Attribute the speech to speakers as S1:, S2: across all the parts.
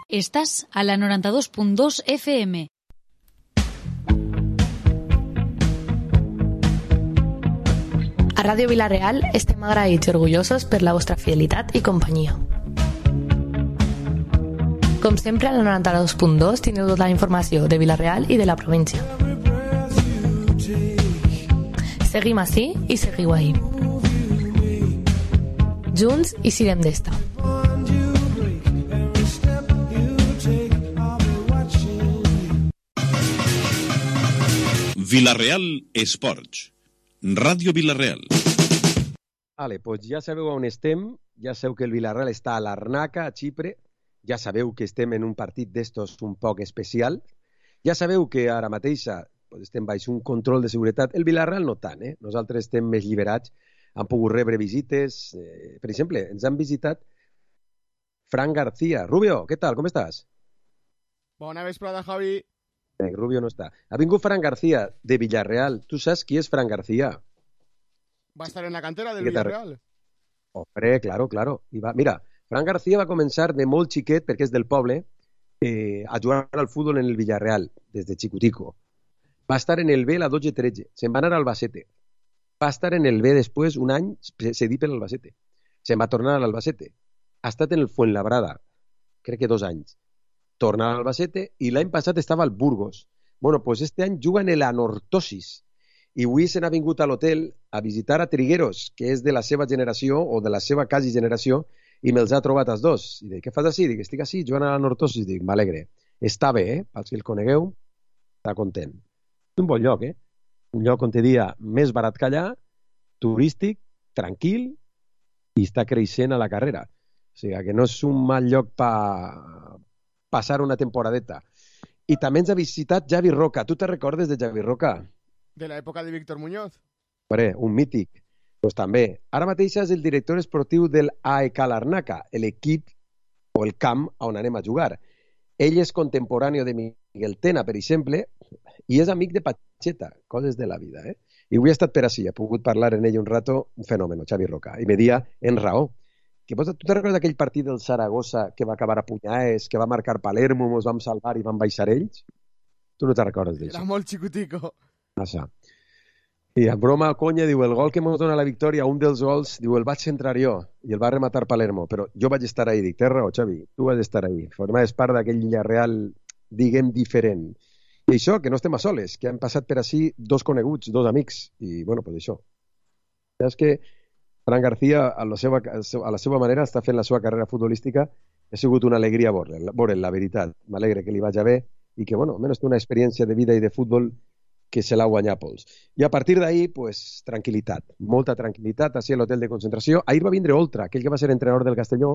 S1: Estàs a la 92.2 FM.
S2: A Ràdio Vila-real estem agraïts i orgullosos per la vostra fidelitat i companyia. Com sempre, a la 92.2 teniu tota la informació de Vila-real i de la província. Seguim ací i seguiu ahí. Junts i sirem d'esta.
S3: Vila-real Esports. Ràdio Vila-real.
S4: Vale, doncs ja sabeu on estem, ja sabeu que el Vila-real està a Larnaca, a Xipre, ja sabeu que estem en un partit d'estos un poc especial, ja sabeu que ara mateix estem baix un control de seguretat, el Vila-real no tant, nosaltres estem més lliberats, han pogut rebre visites, per exemple, ens han visitat Fran García. Rubio, què tal, com estàs?
S5: Bona vesprada, Javi.
S4: Rubio no està. Ha vingut Fran García, de Villarreal. Tu saps qui és Fran García?
S5: Va estar en la cantera del Villarreal.
S4: Hombre, claro. Mira, Fran García va començar de molt xiquet, perquè és del poble, a jugar al futbol en el Villarreal, des de xicutico. Va estar en el B la 12-13. Se'n va anar al Albacete. Va estar en el B després un any cedit per l'Albacete. Se'n va tornar a l'Albacete. Ha estat en el Fuenlabrada, crec que 2 anys. Tornar a l'Albacete i l'any passat estava al Burgos. Bueno, doncs este any juga en l'Anortosis i avui se n'ha vingut a l'hotel a visitar a Trigueros, que és de la seva generació o de la seva quasi generació, i me'ls ha trobat els dos. I dic, què fas així? Dic, estic així, jugant a l'Anortosis. Dic, m'alegre. Està bé, pels que el conegueu, està content. Un bon lloc, un lloc on te dia més barat que allà, turístic, tranquil, i està creixent a la carrera. O sigui, que no és un mal lloc per passar una temporadeta. I també ens ha visitat Javi Roca. Tu te recordes de Javi Roca?
S5: De l'època de Víctor Muñoz.
S4: Hombre, un mític. Doncs també. Ara mateix és el director esportiu del AEK Larnaca, l'equip o el camp on anem a jugar. Ell és contemporani de Miguel Tena, per exemple, i és amic de Pacheta, coses de la vida. I avui he estat per així, he pogut parlar en ell un rato, un fenomen, Xavi Roca. I me dia en raó. Tu te recordes aquell partit del Saragossa que va acabar a punyades, que va marcar Palermo, ens vam salvar i van baixar ells? Tu no te recordes d'això?
S5: Era molt xicutico.
S4: Això. I en broma, conya, diu, el gol que ens dona la victòria, un dels gols, diu, el vaig centrar jo i el va rematar Palermo, però jo vaig estar ahí. Dic, té raó, Xavi, tu vas estar ahí. Formaves part d'aquell Villarreal, diguem, diferent. I això, que no estem a soles, que han passat per així 2 coneguts, 2 amics, i, bueno, pues això. És que Fran García, a la seva manera, està fent la seva carrera futbolística. Ha sigut una alegria veure'l, la veritat. M'alegre que li vagi bé i que, bueno, almenys té una experiència de vida i de futbol que se l'ha guanyat pols. I a partir d'ahir, pues, tranquil·litat. Molta tranquil·litat, així a l'hotel de concentració. Ahir va vindre Oltra, aquell que va ser entrenador del Castelló,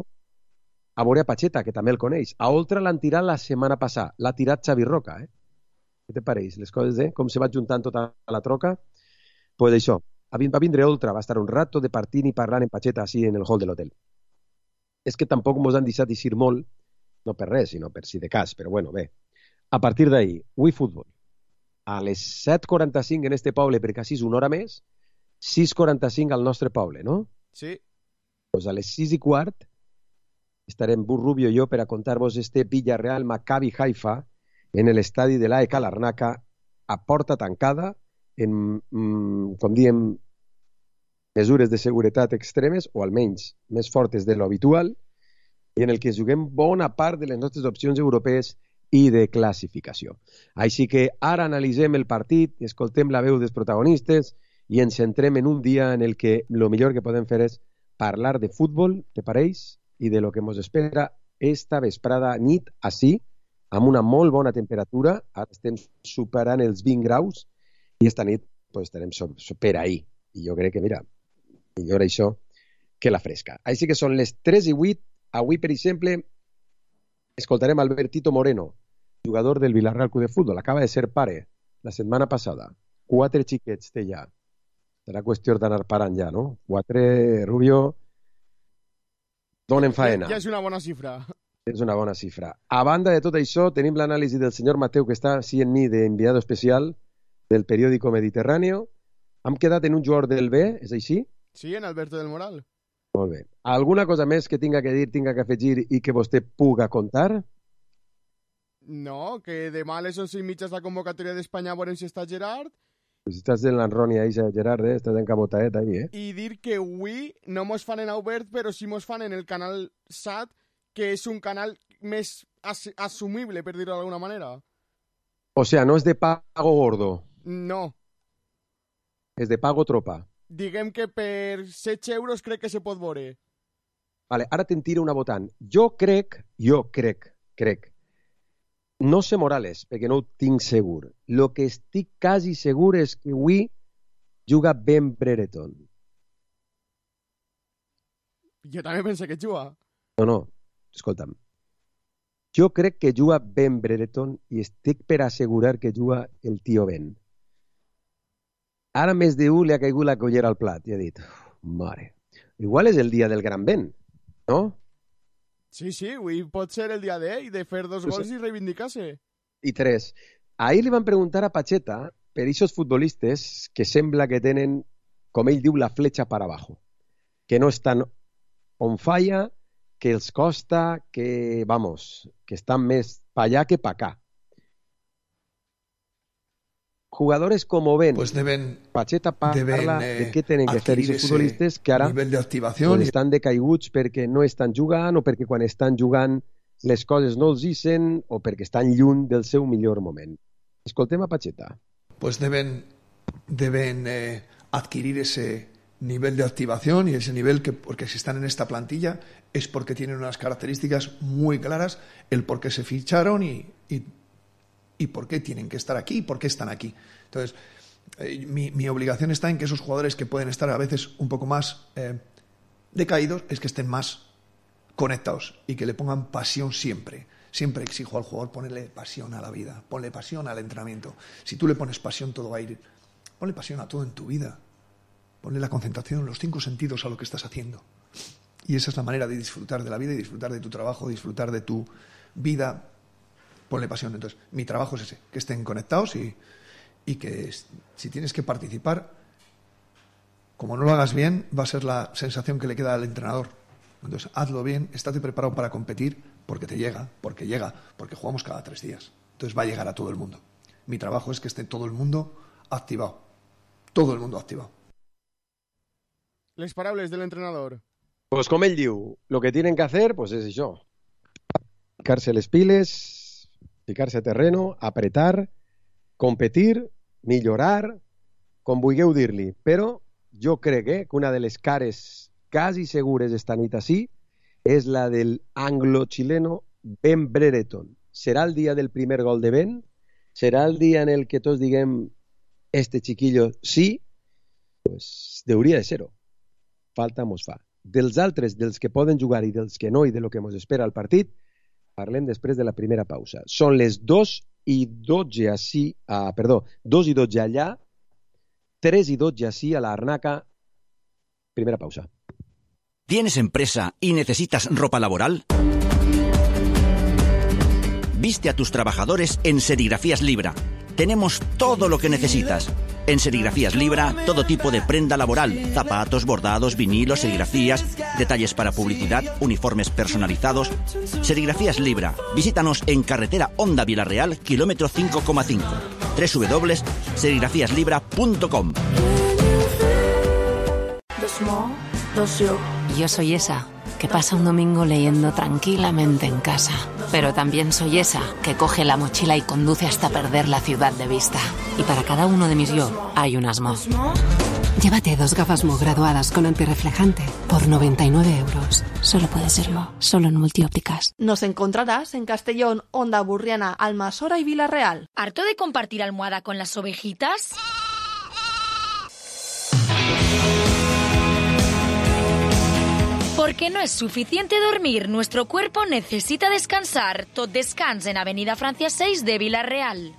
S4: a veure a Pacheta, que també el coneix. A Oltra l'han tirat la setmana passada. L'ha tirat Xavi Roca, Què te pareix? Les coses, com se va juntant tota la troca? Pues això. Va vindre Oltra, va estar un rato de partint i parlant en Pacheta així en el hall de l'hotel. És que tampoc ens han deixat eixir molt, no per res, sinó per si de cas, però bueno, bé. A partir d'ahir, avui futbol. A les 7:45 en este poble, perquè així és una hora més, 6:45 al nostre poble, no?
S5: Sí.
S4: Doncs a les 6:15 estarem Rubio i jo per a contar-vos este Villarreal Maccabi Haifa en l'estadi de l'AEK Larnaca a porta tancada, com diem, mesures de seguretat extremes, o almenys més fortes de l'habitual, i en el que juguem bona part de les nostres opcions europees i de classificació. Així que ara analitzem el partit, escoltem la veu dels protagonistes i ens centrem en un dia en el que el millor que podem fer és parlar de futbol, te pareix? I de lo que ens espera esta vesprada nit així, amb una molt bona temperatura. Ara estem superant els 20 graus i esta nit pues, estarem per ahí. I jo crec que, mira, millor això que la fresca. Així que són les 3:08. Avui, per exemple, escoltarem Albertito Moreno, jugador del Villarreal Club de Futbol. Acaba de ser pare la setmana passada. 4 xiquets té ja. Serà qüestió d'anar parant ja, no? 4, Rubio, donen faena.
S5: Ja és una bona xifra.
S4: És una bona xifra. A banda de tot això, tenim l'anàlisi del senyor Mateu, que està així en mi d'enviado especial del periòdico Mediterráneo. Hem quedat en un jugador del B, és així?
S5: Sí, en Alberto del Moral.
S4: Molt bé. Alguna cosa més que tinga que dir, tinga que afegir i que vostè puga contar?
S5: No, que demà a les 11:30 és la convocatòria d'Espanya a veure si està Gerard.
S4: Pues estás en la Ronnie ahí, Gerard, estás en Camotaet ahí,
S5: I dir que avui no mos fan en Obert, però sí mos fan en el canal SAT, que és un canal més assumible, per dir-ho d'alguna manera.
S4: O sea, no es de pago gordo,
S5: No.
S4: es de pago tropa.
S5: Diguem que per 7 euros crec que se pot veure.
S4: Vale, ara te'n tiro una votant. Jo crec, no sé Morales, perquè no ho tinc segur. Lo que estic quasi segur és que avui juga Ben Brereton.
S5: Jo també pense que juga.
S4: No, escolta'm. Jo crec que juga Ben Brereton i estic per assegurar que juga el tio Ben. Ara més d'un li ha caigut la collera al plat i ha dit, mare, igual és el dia del gran Ben, no?
S5: Sí, avui pot ser el dia d'ell, de fer 2 gols i reivindicar-se.
S4: I 3. Ahir li van preguntar a Pacheta per aquests futbolistes que sembla que tenen, com ell diu, la fletxa para abajo. Que no estan on falla, que els costa, que, vamos, que estan més pa allà que pa acá. Jugadores como Ben,
S6: pues
S4: Pacheta parla de què tenen que fer aquests futbolistes que ara estan decaiguts perquè no estan jugant o perquè quan estan jugant les coses no els hissen o perquè estan lluny del seu millor moment. Escoltem a Pacheta.
S6: Pues deben adquirir ese nivel de activación y ese nivel que, porque si están en esta plantilla es porque tienen unas características muy claras, el por qué se ficharon y por qué tienen que estar aquí y por qué están aquí. Entonces, mi obligación está en que esos jugadores que pueden estar a veces un poco más decaídos es que estén más conectados y que le pongan pasión siempre. Siempre exijo al jugador ponerle pasión a la vida, ponle pasión al entrenamiento. Si tú le pones pasión, todo va a ir. Ponle pasión a todo en tu vida. Ponle la concentración, los 5 sentidos a lo que estás haciendo. Y esa es la manera de disfrutar de la vida y disfrutar de tu trabajo, disfrutar de tu vida. Ponle pasión. Entonces, mi trabajo es ese, que estén conectados y que si tienes que participar, como no lo hagas bien, va a ser la sensación que le queda al entrenador. Entonces, hazlo bien, estate preparado para competir, porque te llega, porque jugamos cada 3 días. Entonces va a llegar a todo el mundo. Mi trabajo es que esté todo el mundo activado. Todo el mundo activado.
S5: Les paraules del entrenador.
S4: Pues com ell diu, lo que tienen que hacer, pues es això. Ficarse les piles, ficar-se a terreno, apretar, competir, millorar, com vulgueu dir-li. Però jo crec que una de les cares quasi segures esta nit així és la del anglo-chileno Ben Brereton. Serà el dia del primer gol de Ben? Serà el dia en el que tots diguem este chiquillo sí? Pues deuria de ser-ho. Falta mos fa. Dels altres, dels que poden jugar i dels que no i de lo que mos espera al partit, parlem després de la primera pausa. Són les 2:12 ací, 2:12 allà, 3:12 ací a la Arnaca. Primera pausa.
S7: ¿Tienes empresa y necesitas ropa laboral? Viste a tus trabajadores en Serigrafías Libra. Tenemos todo lo que necesitas. En Serigrafías Libra, todo tipo de prenda laboral, zapatos, bordados, vinilos, serigrafías, detalles para publicidad, uniformes personalizados. Serigrafías Libra. Visítanos en carretera Honda Villarreal, kilómetro 5,5. www.serigrafíaslibra.com.
S2: Yo soy esa que pasa un domingo leyendo tranquilamente en casa. Pero también soy esa que coge la mochila y conduce hasta perder la ciudad de vista. Y para cada uno de mis yo hay un Asmo.
S8: Llévate 2 gafas Mo graduadas con antirreflejante por 99 euros. Solo puede serlo, solo en Multiópticas.
S9: Nos encontrarás en Castellón, Honda Burriana, Almasora y Villarreal.
S1: ¿Harto de compartir almohada con las ovejitas? Porque no es suficiente dormir, nuestro cuerpo necesita descansar. Tot Descans en Avenida Francia 6 de Villarreal.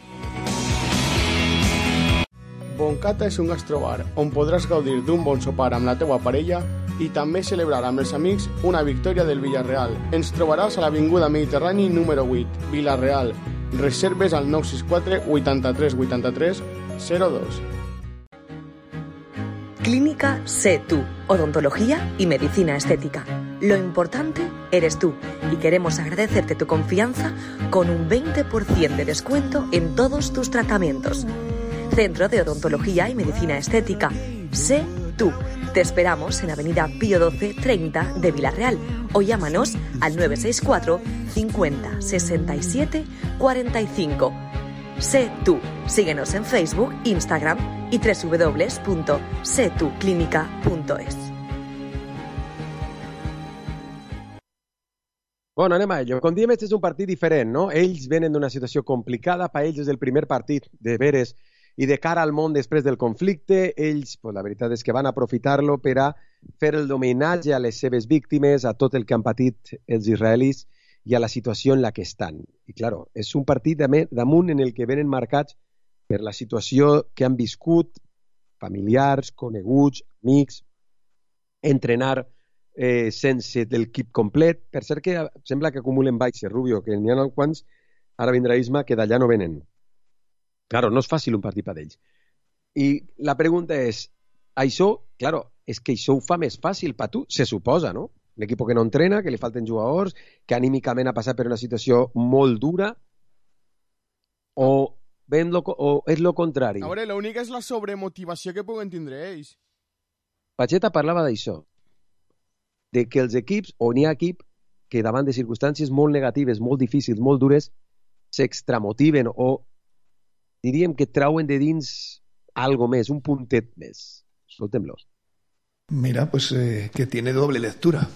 S5: Boncata és un gastrobar on podràs gaudir d'un bon sopar amb la teua parella i també celebrar amb els amics una victòria del Villarreal. Ens trobaràs a l'Avinguda Mediterrani número 8, Villarreal. Reserves al 964 83 83 02.
S10: Clínica Sé Tú, odontología y medicina estética. Lo importante eres tú y queremos agradecerte tu confianza con un 20% de descuento en todos tus tratamientos. Centro de Odontología y Medicina Estética. Sé Tú. Te esperamos en Avenida Pío XII 30 de Vila-real o llámanos al 964 50 67 45. Sé Tú. Síguenos en Facebook, Instagram y www.setuclínica.es.
S4: Bueno, anem a ello. Com diem, este és un partit diferent, no? Ells venen d'una situació complicada, per ells és el primer partit de veres i de cara al món després del conflicte. Ells, pues, la veritat és que van aprofitar-lo per a fer el homenatge a les seves víctimes, a tot el que han patit els israelis i a la situació en la que estan. I, claro, és un partit damunt en el que venen marcats per la situació que han viscut familiars, coneguts, amics, entrenar sense l'equip complet. Per cert que sembla que acumulen baixes, Rubio, que n'hi ha quants, ara vindrà Isma, que d'allà no venen. Claro, no és fàcil un partit per ells. I la pregunta és, això, claro, és que això ho fa més fàcil per tu, se suposa, no? Un equip que no entrena, que li falten jugadors, que anímicament ha passat per una situació molt dura, o és lo contrari?
S5: A veure, l'únic és la sobremotivació que puguen tindre ells.
S4: Pacheta parlava d'això, de que els equips, o n'hi ha equip, que davant de circumstàncies molt negatives, molt difícils, molt dures, s'extramotiven o diríem que trauen de dins algo més, un puntet més. Soltem-los.
S6: Mira, pues que tiene doble lectura.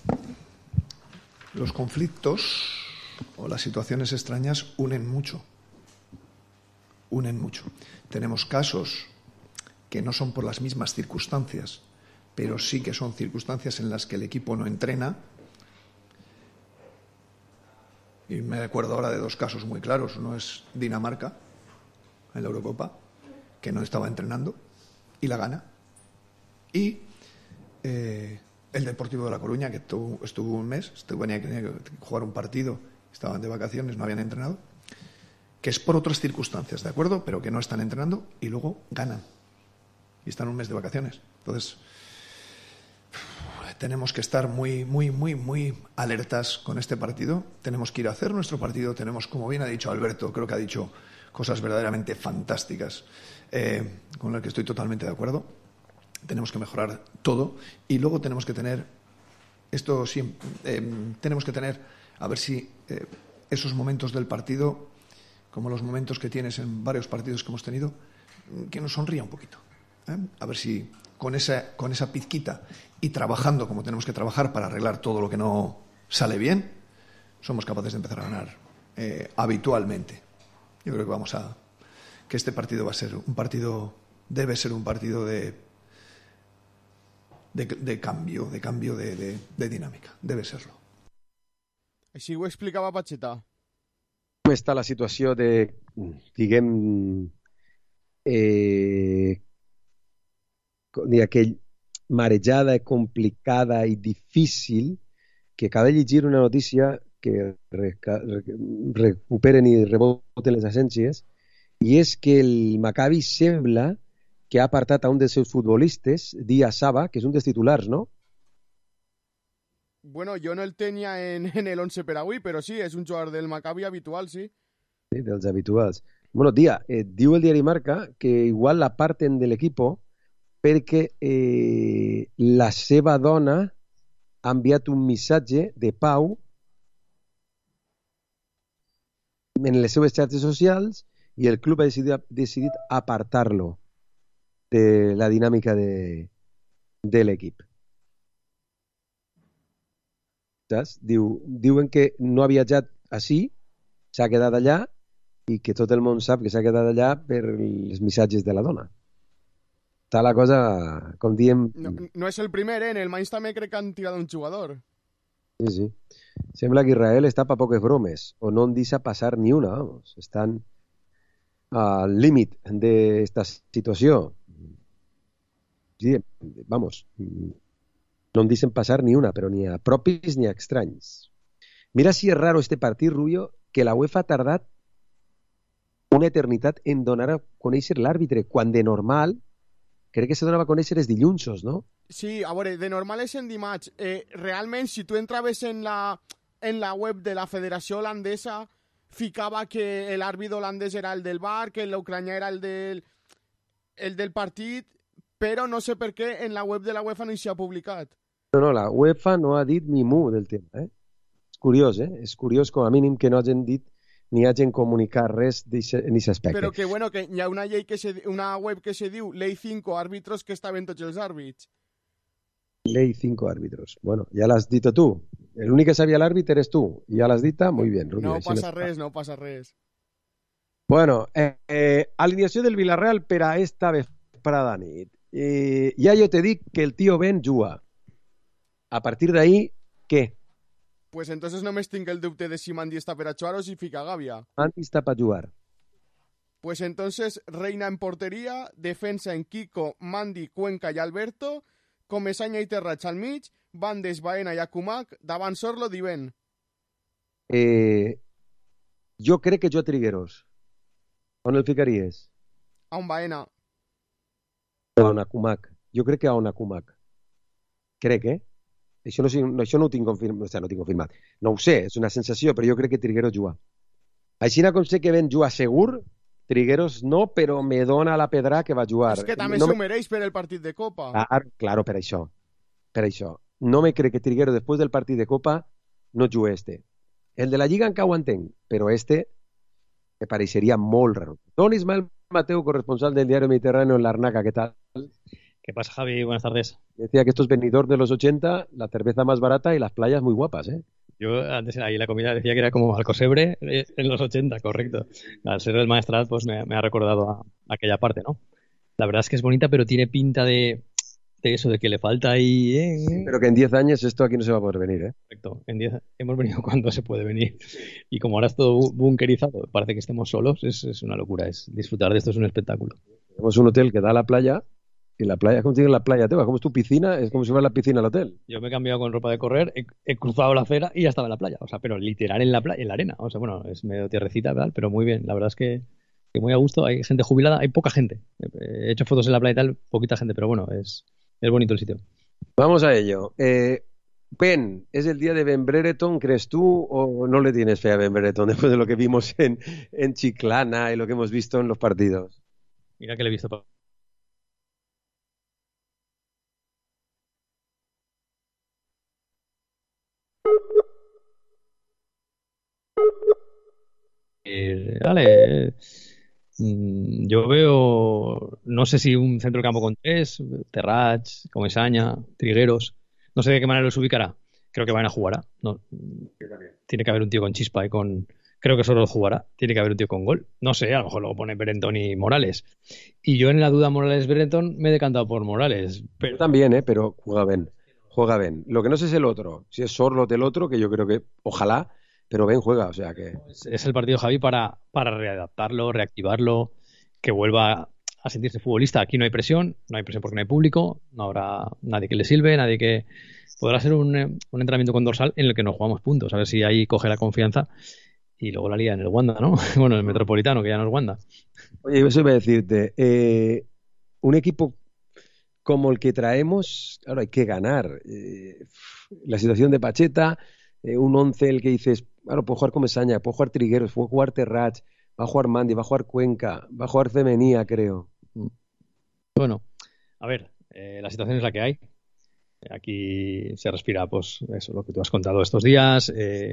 S6: Los conflictos o las situaciones extrañas unen mucho. Unen mucho. Tenemos casos que no son por las mismas circunstancias, pero sí que son circunstancias en las que el equipo no entrena. Y me acuerdo ahora de dos casos muy claros. Uno es Dinamarca, en la Eurocopa, que no estaba entrenando y la gana. Y el Deportivo de La Coruña, que estuvo un mes, tenía que jugar un partido, estaban de vacaciones, no habían entrenado, que es por otras circunstancias, ¿de acuerdo? Pero que no están entrenando y luego ganan. Y están un mes de vacaciones. Entonces, tenemos que estar muy, muy, muy, muy alertas con este partido. Tenemos que ir a hacer nuestro partido. Tenemos, como bien ha dicho Alberto, creo que ha dicho cosas verdaderamente fantásticas, con las que estoy totalmente de acuerdo. Tenemos que mejorar todo y luego tenemos que tener, tenemos que tener, a ver si esos momentos del partido, como los momentos que tienes en varios partidos que hemos tenido, que nos sonría un poquito. A ver si con esa pizquita y trabajando como tenemos que trabajar para arreglar todo lo que no sale bien, somos capaces de empezar a ganar habitualmente. Yo creo que este partido va a ser un partido, debe ser un partido de cambio de dinámica. Debe serlo.
S5: Així ho explicava Pacheta.
S4: Com està la situació de, diguem, aquell marejada, complicada i difícil, que acaba de llegir una notícia que recuperen i reboten les agències, i és que el Maccabi sembla que ha apartat a un dels seus futbolistes, Dia Saba, que és un dels titulars, ¿no?
S5: Bueno, jo no el tenia en el 11 per avui, però sí, és un jugador del Maccabi habitual, sí.
S4: Sí, dels habituals. Bueno, Dia, diu el diari Marca que igual l'aparten de l'equipo perquè la seva dona ha enviat un missatge de pau en les seves xarxes socials i el club ha decidit apartar-lo de la dinàmica de l'equip. Saps? Diuen que no ha viatjat així, s'ha quedat allà i que tot el món sap que s'ha quedat allà per els missatges de la dona. Està la cosa, com diem...
S5: No és el primer, En el Mainz també crec que han tirat un jugador.
S4: Sí, sí. Sembla que Israel està per poques bromes, o no en deixa passar ni una, vamos. Estan al límit d'esta situació. Sí, vamos, no en deixen passar ni una, però ni a propis ni a estranys. Mira si és raro este partit, Rubio, que la UEFA ha tardat una eternitat en donar a conèixer l'àrbitre, quan de normal crec que se donava a conèixer els dilluns, no?
S5: Sí, a veure, de normal és en dimarts. Realment, si tu entraves en la web de la Federació Holandesa, ficava que l'àrbit holandès era el del bar, que l'ucranià era el del partit, però no sé per què en la web de la UEFA no s'hi ha publicat.
S4: No, la UEFA no ha dit ni mu del tema, eh? És curiós, eh? És curiós com a mínim que no hagin dit ni hagin comunicat res en aquest aspecte.
S5: Però que, bueno, que hi ha una web que se diu Ley 5 àrbitros que estaven tots els àrbits.
S4: Ley 5 árbitros. Bueno, ya lo has dicho tú. El único que sabía el árbitro eres tú. Y ya lo has dicho, muy bien, Rubio.
S5: No passa res, no passa res.
S4: Bueno, alineació del Villarreal per a esta vesprada nit. Ja jo te dic que el tio Ben juga. A partir d'ahí, què?
S5: Pues entonces només tinc el dubte de si Mandi està per a jugar o si fica Gàbia.
S4: Mandi està per jugar.
S5: Pues entonces Reina en portería, defensa en Kiko, Mandi, Cuenca i Alberto, Comesaña i Terrats al mig, Bandes, Baena i Akumak, davant Sorlo d'Iven.
S4: Jo crec que jo Trigueros. On el ficaries?
S5: A un Baena.
S4: A un Akumak. Jo crec que a un Akumak. Crec, eh? Això no ho tinc confirmat. O sigui, no tinc confirmat. No ho sé, és una sensació, però jo crec que Trigueros juga. Així com sé que Ben juga segur, Trigueros no, però me dona la pedra que va jugar.
S5: És que també s'ho mereix per el partit de Copa.
S4: Claro, per això. Per això. No me crec que Trigueros, després del partit de Copa, no jugui este. El de la Lliga encara ho entenc, però este me pareixeria molt raro. Don Ismael Mateu, corresponsal del diario Mediterráneo en Larnaca, ¿qué tal?
S11: ¿Qué pasa, Javi? Buenas tardes.
S4: Decía que estos venidores de los 80, la cerveza más barata y las playas muy guapas, ¿eh?
S11: Yo antes ahí la comida decía que era como Alcosebre en los 80, correcto. Al ser del Maestrat, pues me ha recordado a aquella parte, ¿no? La verdad es que es bonita, pero tiene pinta de eso, de que le falta ahí...
S4: Pero que en 10 años esto aquí no se va a poder venir, ¿eh?
S11: Correcto. En 10 hemos venido cuando se puede venir. Y como ahora es todo bunkerizado, parece que estemos solos, es una locura. Disfrutar de esto es un espectáculo.
S4: Tenemos un hotel que da a la playa. Y la playa, ¿cómo tienes la playa, Teba? ¿Cómo es tu piscina? Es como si fuera la piscina al hotel.
S11: Yo me he cambiado con ropa de correr, he cruzado la acera y ya estaba en la playa. O sea, pero literal en la playa, en la arena. O sea, bueno, es medio tierrecita, ¿verdad? Pero muy bien. La verdad es que muy a gusto. Hay gente jubilada, hay poca gente. He hecho fotos en la playa y tal, poquita gente, pero bueno, es bonito el sitio.
S4: Vamos a ello. Ben, ¿es el día de Ben Brereton, crees tú, o no le tienes fe a Ben Brereton después de lo que vimos en Chiclana y lo que hemos visto en los partidos?
S11: Mira que le he visto... yo veo, no sé si un centro de campo con 3, Terrats, Comesaña, Trigueros, no sé de qué manera los ubicará. Creo que van a jugar. No, tiene que haber un tío con chispa y creo que solo jugará. Tiene que haber un tío con gol. No sé, a lo mejor luego pone Brereton y Morales. Y yo en la duda Morales-Brereton me he decantado por Morales.
S4: Pero... Yo también, pero juega bien. Lo que no sé es el otro. Si es Sorlot el otro, que yo creo que ojalá... Pero Ben juega, o sea que...
S11: Es el partido, Javi, para readaptarlo, reactivarlo, que vuelva a sentirse futbolista. Aquí no hay presión porque no hay público, no habrá nadie que le sirve, nadie que... Podrá ser un entrenamiento con dorsal en el que nos jugamos puntos, a ver si ahí coge la confianza y luego la liga en el Wanda, ¿no? Bueno, el Metropolitano, que ya no es Wanda.
S4: Oye, eso iba a decirte, un equipo como el que traemos, claro, hay que ganar. La situación de Pacheta... un 11 el que dices, bueno, puedo jugar Comesaña, puedo jugar Trigueros, puedo jugar Terrats, va a jugar Mandi, va a jugar Cuenca, va a jugar Femenía, creo.
S11: Bueno, a ver, la situación es la que hay. Aquí se respira, pues, eso, lo que tú has contado estos días.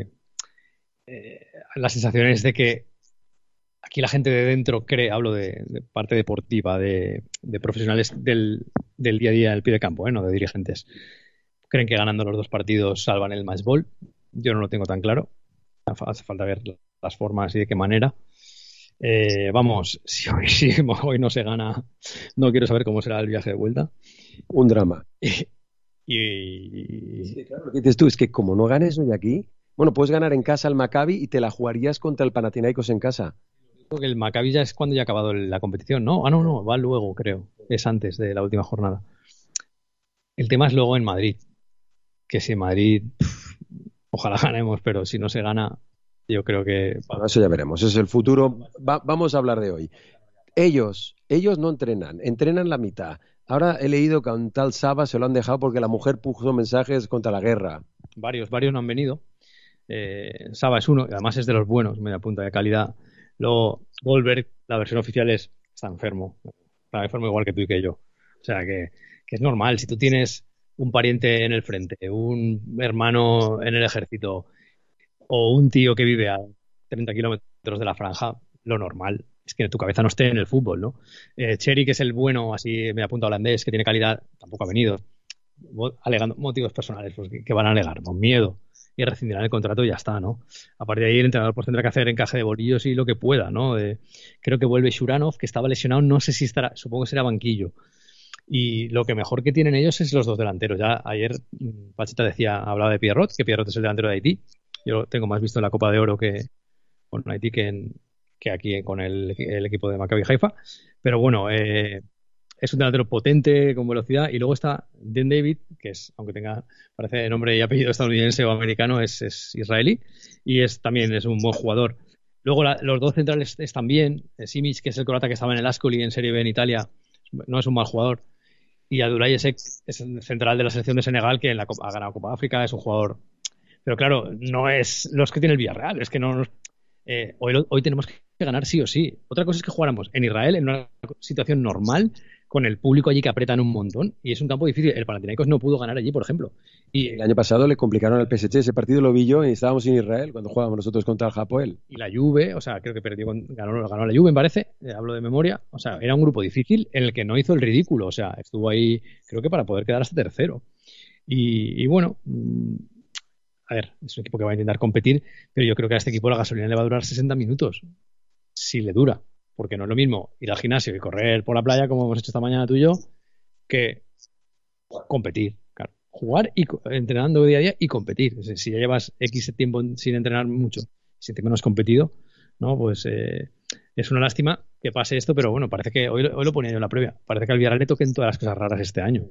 S11: La sensación es de que aquí la gente de dentro cree, hablo de parte deportiva, de profesionales del día a día del pie de campo, no de dirigentes. Creen que ganando los 2 partidos salvan el match ball. Yo no lo tengo tan claro. Hace falta ver las formas y de qué manera. Vamos, si hoy no se gana, no quiero saber cómo será el viaje de vuelta.
S4: Un drama.
S11: Sí,
S4: claro, lo que dices tú es que como no ganes hoy aquí, bueno, puedes ganar en casa al Maccabi y te la jugarías contra el Panathinaikos en casa.
S11: Creo que el Maccabi ya es cuando ya ha acabado la competición, ¿no? No, va luego, creo. Es antes de la última jornada. El tema es luego en Madrid. Que si en Madrid, ojalá ganemos, pero si no se gana, yo creo que...
S4: Bueno, eso ya veremos, eso es el futuro. Vamos a hablar de hoy. Ellos no entrenan la mitad. Ahora he leído que a un tal Saba se lo han dejado porque la mujer puso mensajes contra la guerra.
S11: Varios no han venido. Saba es uno, y además es de los buenos, media punta de calidad. Luego, Goldberg, la versión oficial está enfermo. Está enfermo igual que tú y que yo. O sea que es normal. Si tú tienes un pariente en el frente, un hermano en el ejército o un tío que vive a 30 kilómetros de la franja, lo normal es que tu cabeza no esté en el fútbol, ¿no? Cherry, que es el bueno, así me apunta holandés, que tiene calidad, tampoco ha venido. Alegando motivos personales, pues, que van a alegar, con miedo, y rescindirán el contrato y ya está, ¿no? A partir de ahí el entrenador pues tendrá que hacer encaje de bolillos y lo que pueda, ¿no? Creo que vuelve Shuranov, que estaba lesionado, no sé si estará, supongo que será banquillo. Y lo que mejor que tienen ellos es los dos delanteros. Ya ayer Pacheta hablaba de Pierrot, que Pierrot es el delantero de Haití. Yo lo tengo más visto en la Copa de Oro que con Haití que aquí con el equipo de Maccabi Haifa. Pero bueno, es un delantero potente, con velocidad. Y luego está Dan David, que es, aunque parece nombre y apellido estadounidense o americano, es israelí. Y también es un buen jugador. Luego los dos centrales están bien. Simic, que es el croata que estaba en el Ascoli en Serie B en Italia, no es un mal jugador. Y Abdoulaye Seck es el central de la selección de Senegal, que ha ganado Copa África, es un jugador. Pero claro, no es los que tiene el Villarreal, es que no. Hoy tenemos que ganar sí o sí. Otra cosa es que jugáramos en Israel en una situación normal, con el público allí que apretan un montón, y es un campo difícil. El Panathinaikos no pudo ganar allí, por ejemplo. Y
S4: el año pasado le complicaron al PSG, ese partido lo vi yo y estábamos en Israel cuando jugábamos nosotros contra el Hapoel.
S11: Y la Juve, o sea, creo que ganó la Juve, me parece, hablo de memoria. O sea, era un grupo difícil en el que no hizo el ridículo, o sea, estuvo ahí, creo que para poder quedar hasta tercero. Y bueno, a ver, es un equipo que va a intentar competir, pero yo creo que a este equipo la gasolina le va a durar 60 minutos, si le dura, porque no es lo mismo ir al gimnasio y correr por la playa, como hemos hecho esta mañana tú y yo, que competir. Claro, jugar y entrenando día a día y competir. O sea, si ya llevas X tiempo sin entrenar mucho, si encima no has competido, ¿no? Pues es una lástima que pase esto, pero bueno, parece que hoy lo ponía yo en la previa, parece que al Villarreal le toquen todas las cosas raras este año.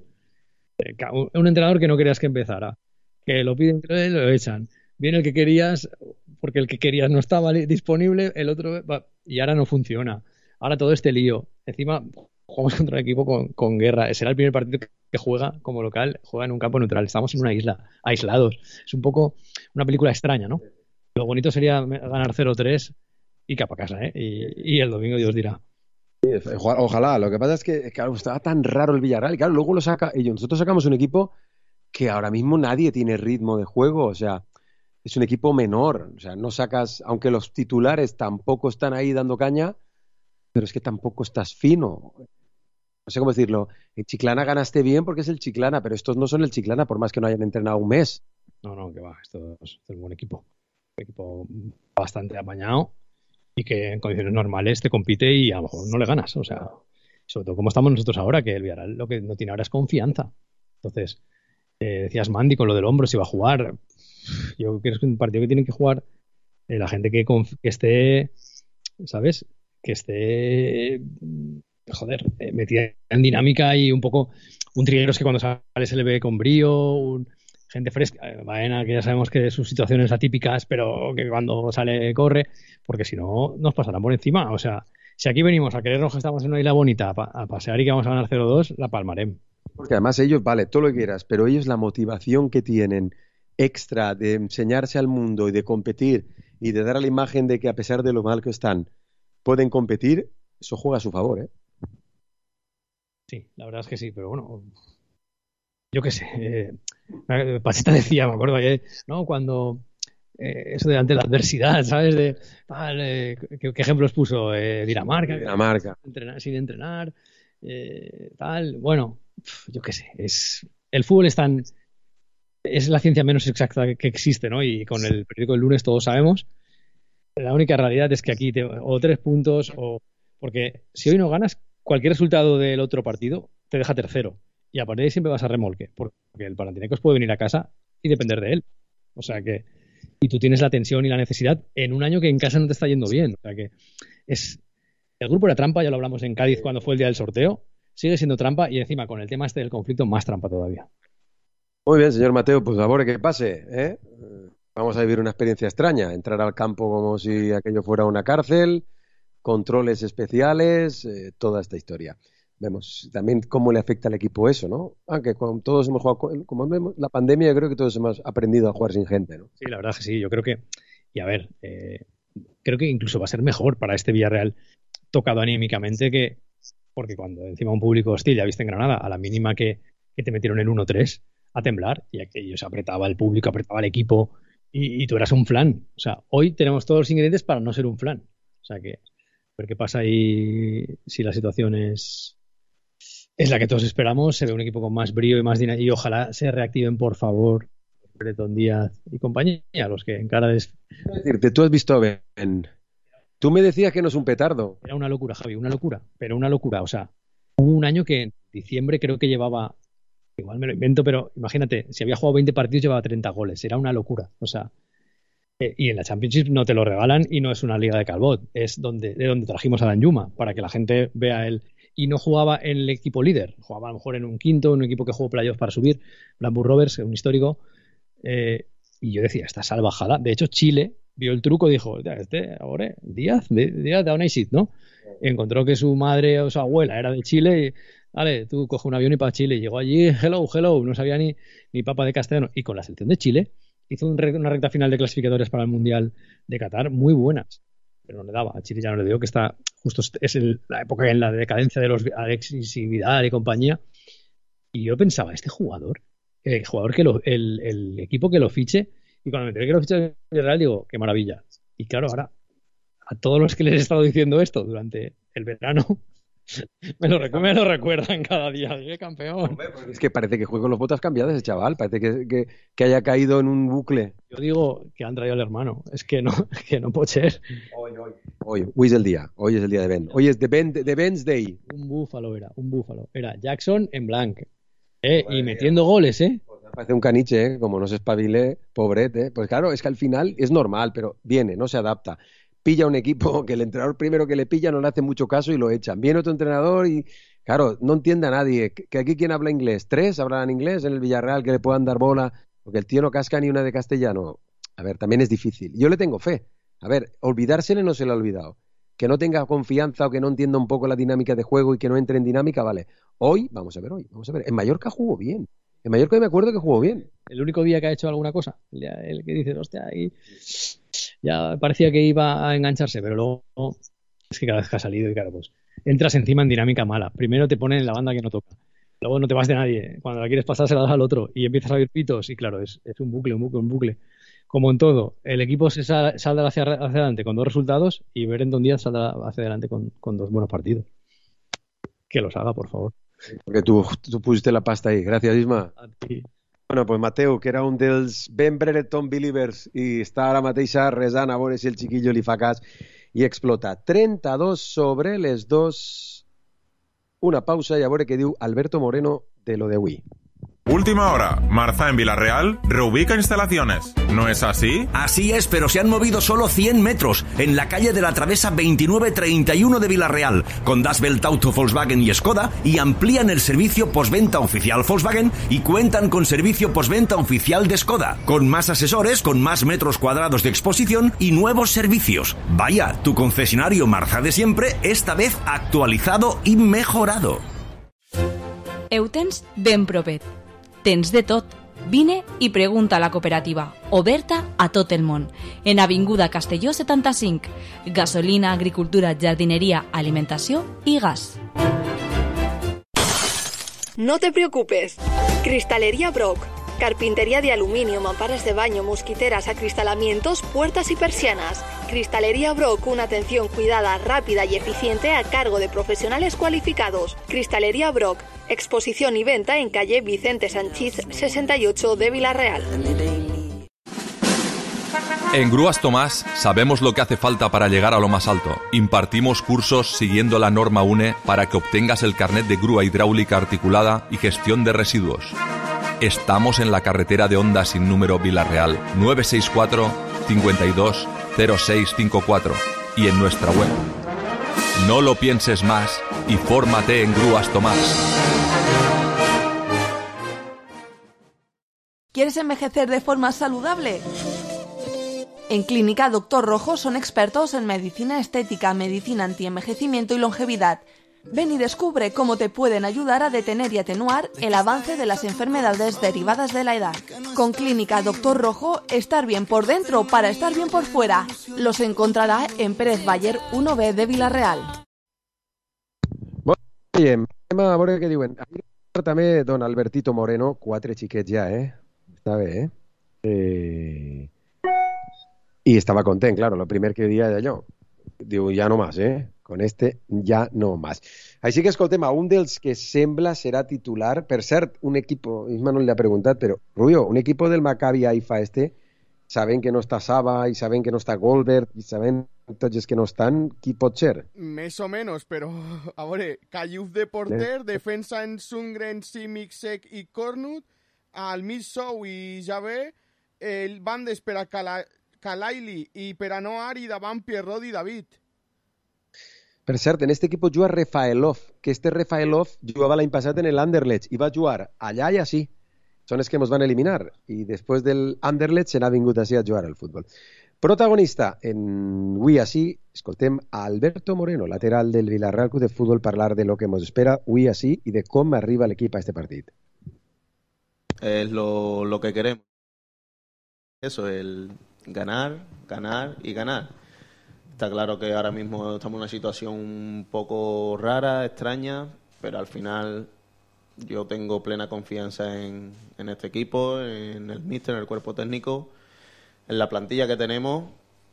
S11: Un entrenador que no querías que empezara, que lo piden, lo echan. Viene el que querías, porque el que querías no estaba disponible, el otro y ahora no funciona. Ahora todo este lío. Encima jugamos contra un equipo con guerra. Será el primer partido que juega como local, juega en un campo neutral. Estamos en una isla, aislados. Es un poco una película extraña, ¿no? Lo bonito sería ganar 0-3 y capa casa, ¿eh? Y el domingo Dios dirá.
S4: Ojalá. Lo que pasa es que claro, estaba tan raro el Villarreal. Claro, luego lo saca. Y nosotros sacamos un equipo que ahora mismo nadie tiene ritmo de juego. O sea, es un equipo menor. O sea, no sacas, aunque los titulares tampoco están ahí dando caña, pero es que tampoco estás fino. No sé cómo decirlo. En Chiclana ganaste bien porque es el Chiclana, pero estos no son el Chiclana por más que no hayan entrenado un mes.
S11: No, que va. Esto es un buen equipo. Un equipo bastante apañado y que en condiciones normales te compite y a lo mejor no le ganas. O sea, sobre todo como estamos nosotros ahora, que el Villarreal lo que no tiene ahora es confianza. Entonces, decías Mandy con lo del hombro, si va a jugar. Yo creo que es un partido que tienen que jugar la gente que esté, ¿sabes? Que esté, metida en dinámica y un poco un Trigueros que cuando sale se le ve con brío, gente fresca, Baena que ya sabemos que sus situaciones atípicas, pero que cuando sale corre, porque si no nos pasarán por encima. O sea, si aquí venimos a creernos que estamos en una isla bonita a pasear y que vamos a ganar 0-2, la palmaremos.
S4: Porque además ellos, vale, todo lo que quieras, pero ellos la motivación que tienen extra de enseñarse al mundo y de competir y de dar la imagen de que a pesar de lo mal que están, pueden competir, eso juega a su favor, ¿eh?
S11: Sí, la verdad es que sí, pero bueno, yo qué sé. Pacheta decía, me acuerdo ayer, ¿no? Cuando eso de ante la adversidad, ¿sabes? ¿Qué ejemplos puso? Dinamarca. Sin entrenar, tal. Bueno, yo qué sé. El fútbol es la ciencia menos exacta que existe, ¿no? Y con el periódico del lunes todos sabemos. La única realidad es que aquí o 3 puntos porque si hoy no ganas, cualquier resultado del otro partido te deja tercero. Y a partir de ahí siempre vas a remolque, porque el Panathinaikos puede venir a casa y depender de él. O sea que, y tú tienes la tensión y la necesidad en un año que en casa no te está yendo bien. O sea que el grupo era trampa, ya lo hablamos en Cádiz cuando fue el día del sorteo, sigue siendo trampa y encima con el tema del conflicto más trampa todavía.
S4: Muy bien, señor Mateo, pues favor que pase, ¿eh? Vamos a vivir una experiencia extraña, entrar al campo como si aquello fuera una cárcel, controles especiales, toda esta historia. vemos también cómo le afecta al equipo eso, ¿no? Aunque todos hemos jugado, como vemos, la pandemia, yo creo que todos hemos aprendido a jugar sin gente, ¿no?
S11: Sí, la verdad que sí, yo creo que, y a ver, creo que incluso va a ser mejor para este Villarreal tocado anímicamente porque cuando encima un público hostil, ya viste en Granada, a la mínima que te metieron el 1-3 a temblar, y aquello se apretaba el público, apretaba el equipo, y tú eras un flan. O sea, hoy tenemos todos los ingredientes para no ser un flan. O sea que, a ver qué pasa ahí, si la situación es la que todos esperamos, se ve un equipo con más brío y más dinámica, y ojalá se reactiven, por favor, Bretón Díaz y compañía, los que en cara es...
S4: Es decir, tú has visto a Ben. Tú me decías que no es un petardo.
S11: Era una locura, Javi, una locura, pero una locura. O sea, hubo un año que en diciembre creo que llevaba, igual me lo invento, pero imagínate, si había jugado 20 partidos llevaba 30 goles. Era una locura. O sea, y en la Championship no te lo regalan y no es una liga de Calbot. Es de donde trajimos a Danjuma, para que la gente vea él. Y no jugaba en el equipo líder. Jugaba a lo mejor en un quinto, en un equipo que jugó playoffs para subir. Blackburn Rovers, un histórico. Y yo decía, esta salvajada. De hecho, Chile vio el truco y dijo, ahora Díaz da una exit, ¿no? Encontró que su madre o su abuela era de Chile y, vale, tú coge un avión y para Chile. Llegó allí, hello, no sabía ni papa de castellano. Y con la selección de Chile hizo una recta final de clasificatorias para el Mundial de Qatar muy buenas. Pero no le daba. A Chile ya no le dio, que está justo es la época en la decadencia de los Alexis y Vidal y compañía. Y yo pensaba, este jugador, el equipo que lo fiche, y cuando me enteré que lo ficha el Villarreal, digo, qué maravilla. Y claro, ahora, a todos los que les he estado diciendo esto durante el verano, me lo recuerdan cada día. ¡Qué campeón!
S4: Hombre, es que parece que juega con los botas cambiadas ese chaval. Parece que haya caído en un bucle.
S11: Yo digo que han traído al hermano. Es que no puede ser.
S4: Hoy es el día. Hoy es el día de Ben. Hoy es de Ben's Day.
S11: Un búfalo. Era Jackson en blanc. Y metiendo goles,
S4: Parece un caniche, como no se espabile, pobrete. Pues claro, es que al final es normal, pero viene, no se adapta. Pilla un equipo que el entrenador primero que le pilla no le hace mucho caso y lo echan. Viene otro entrenador y, claro, no entiende a nadie. Que aquí, ¿quién habla inglés? 3 hablan inglés en el Villarreal que le puedan dar bola, porque el tío no casca ni una de castellano. A ver, también es difícil. Yo le tengo fe. A ver, olvidársele no se le ha olvidado. Que no tenga confianza o que no entienda un poco la dinámica de juego y que no entre en dinámica, vale. Vamos a ver. En Mallorca jugó bien. En Mallorca me acuerdo que jugó bien.
S11: El único día que ha hecho alguna cosa. El que dice, hostia, ahí ya parecía que iba a engancharse, pero luego es que cada vez que ha salido y claro, pues entras encima en dinámica mala. Primero te ponen en la banda que no toca. Luego no te vas de nadie. Cuando la quieres pasar se la das al otro y empiezas a oír pitos y claro, es un bucle. Como en todo, el equipo se saldrá hacia adelante con 2 resultados y Bretón Díaz saldrá hacia adelante con 2 buenos partidos. Que los haga, por favor.
S4: Porque tú pusiste la pasta ahí. Gracias, Isma.
S11: A ti.
S4: Bueno, pues Mateu, que era un dels ben Brereton Believers i està ara mateix resant a veure si el xiquillo li fa cas i explota. 32 sobre les 2. Una pausa i a veure què diu Alberto Moreno de lo de avui.
S12: Última hora, Marza en Villarreal reubica instalaciones. ¿No es así?
S7: Así es, pero se han movido solo 100 metros en la calle de la Travesa 2931 de Villarreal, con Das Welt Auto Volkswagen y Skoda, y amplían el servicio postventa oficial Volkswagen y cuentan con servicio postventa oficial de Skoda, con más asesores, con más metros cuadrados de exposición y nuevos servicios. Vaya, tu concesionario Marza de siempre, esta vez actualizado y mejorado.
S13: Eutens ben propet. Tens de tot. Vine i pregunta a la cooperativa, oberta a tot el món. En Avinguda Castelló 75. Gasolina, agricultura, jardineria, alimentació i gas.
S9: No te preocupes. Cristalería Brock. Carpintería de aluminio, mamparas de baño, mosquiteras, acristalamientos, puertas y persianas. Cristalería Brock, una atención cuidada, rápida y eficiente a cargo de profesionales cualificados. Cristalería Brock, exposición y venta en calle Vicente Sanchís 68 de Villarreal.
S14: En Grúas Tomás sabemos lo que hace falta para llegar a lo más alto. Impartimos cursos siguiendo la norma UNE para que obtengas el carnet de grúa hidráulica articulada y gestión de residuos. Estamos en la carretera de Honda sin número Villarreal, 964 52 0654 y en nuestra web. No lo pienses más y fórmate en Grúas Tomás.
S9: ¿Quieres envejecer de forma saludable? En Clínica Doctor Rojo son expertos en medicina estética, medicina antienvejecimiento y longevidad. Ven y descubre cómo te pueden ayudar a detener y atenuar el avance de las enfermedades derivadas de la edad. Con Clínica Doctor Rojo, estar bien por dentro para estar bien por fuera. Los encontrará en Pérez Baller 1B de Vila-real.
S4: Oye, a veure què diuen. També don Albertito Moreno, 4 xiquets ja, Està bé, I estava content, claro, lo primer que dia d'allò. Diu, ja no más, Con este ja no más. Així que escoltem, a un dels que sembla serà titular, per cert, un equip, Isma no li ha preguntat, però, Rubio, un equip del Maccabi Haifa saben que no està Saba i saben que no està Goldberg i saben tots els que no estan, qui pot ser?
S5: Més o menys, però, a veure, Calluf de porter, defensa en Sundgren, Simic, Sec i Cornut, al mig Sou i Javé, el bandes per a Kalaili i per a Noar i davant Pierrot i David.
S4: Per cert, en este equip juga Rafaelov, que este Rafaelov jugava l'any passat en l'Anderlecht i va jugar allà i així. Són els que ens van eliminar i després del Anderlecht se n'ha vingut així a jugar al futbol. Protagonista en Ui Així, escoltem a Alberto Moreno, lateral del Villarreal Club de Fútbol, parlar de lo que ens espera Ui Així i de com arriba l'equip a este partit.
S15: Es lo que queremos. Eso, el ganar, ganar y ganar. Está claro que ahora mismo estamos en una situación un poco rara, extraña, pero al final yo tengo plena confianza en este equipo, en el míster, en el cuerpo técnico, en la plantilla que tenemos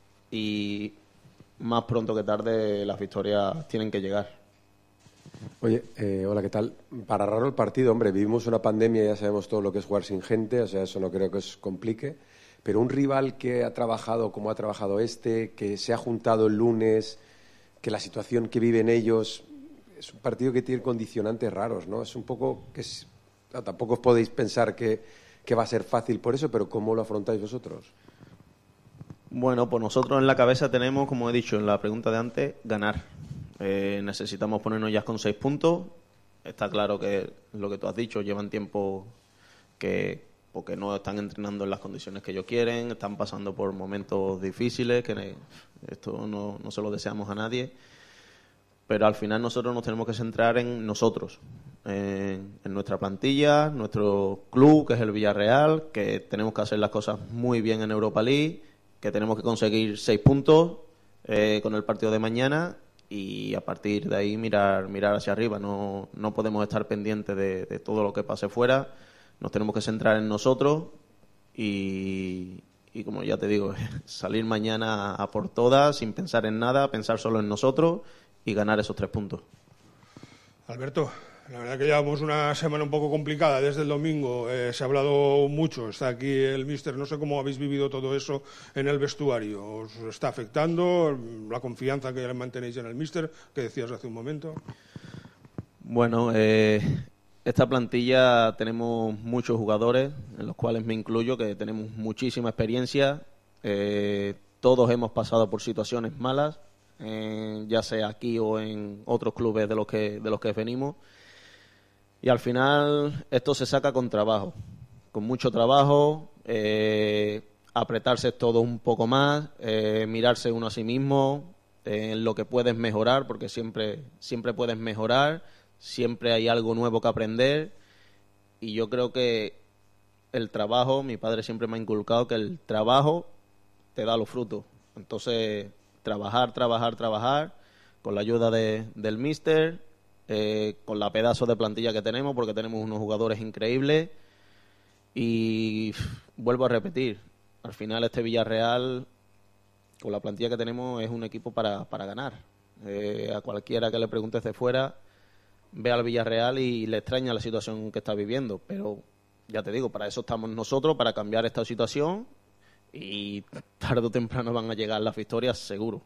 S15: y más pronto que tarde las victorias tienen que llegar.
S4: Oye, hola, ¿qué tal? Para raro el partido, hombre, vivimos una pandemia, ya sabemos todo lo que es jugar sin gente, o sea, eso no creo que os complique, pero un rival que ha trabajado como ha trabajado que se ha juntado el lunes, que la situación que viven ellos, es un partido que tiene condicionantes raros, ¿no? Es un poco que tampoco os podéis pensar que va a ser fácil por eso, pero ¿cómo lo afrontáis vosotros?
S15: Bueno, pues nosotros en la cabeza tenemos, como he dicho en la pregunta de antes, ganar. Necesitamos ponernos ya con 6 puntos. Está claro que lo que tú has dicho, llevan tiempo porque no están entrenando en las condiciones que ellos quieren, están pasando por momentos difíciles, que esto no se lo deseamos a nadie. Pero al final nosotros nos tenemos que centrar en nosotros, en nuestra plantilla, nuestro club, que es el Villarreal, que tenemos que hacer las cosas muy bien en Europa League, que tenemos que conseguir 6 puntos con el partido de mañana y a partir de ahí mirar hacia arriba. No podemos estar pendientes de todo lo que pase fuera, nos tenemos que centrar en nosotros y como ya te digo, salir mañana a por todas, sin pensar en nada, pensar solo en nosotros y ganar esos 3 puntos.
S16: Alberto, la verdad que llevamos una semana un poco complicada desde el domingo, se ha hablado mucho, está aquí el míster, no sé cómo habéis vivido todo eso en el vestuario, ¿os está afectando la confianza que mantenéis en el míster, que decías hace un momento?
S15: Bueno, esta plantilla tenemos muchos jugadores, en los cuales me incluyo, que tenemos muchísima experiencia, todos hemos pasado por situaciones malas, ya sea aquí o en otros clubes de los que venimos. Y al final esto se saca con trabajo, con mucho trabajo, apretarse todo un poco más, mirarse uno a sí mismo, en lo que puedes mejorar, porque siempre puedes mejorar, siempre hay algo nuevo que aprender. Y yo creo que el trabajo, mi padre siempre me ha inculcado que el trabajo te da los frutos. Entonces, trabajar, con la ayuda del míster, con la pedazo de plantilla que tenemos, porque tenemos unos jugadores increíbles. Y vuelvo a repetir, al final este Villarreal, con la plantilla que tenemos, es un equipo para ganar. A cualquiera que le preguntes de fuera, ve al Villarreal y le extraña la situación que está viviendo. Pero ya te digo, para eso estamos nosotros, para cambiar esta situación, y tarde o temprano van a llegar las victorias, seguro.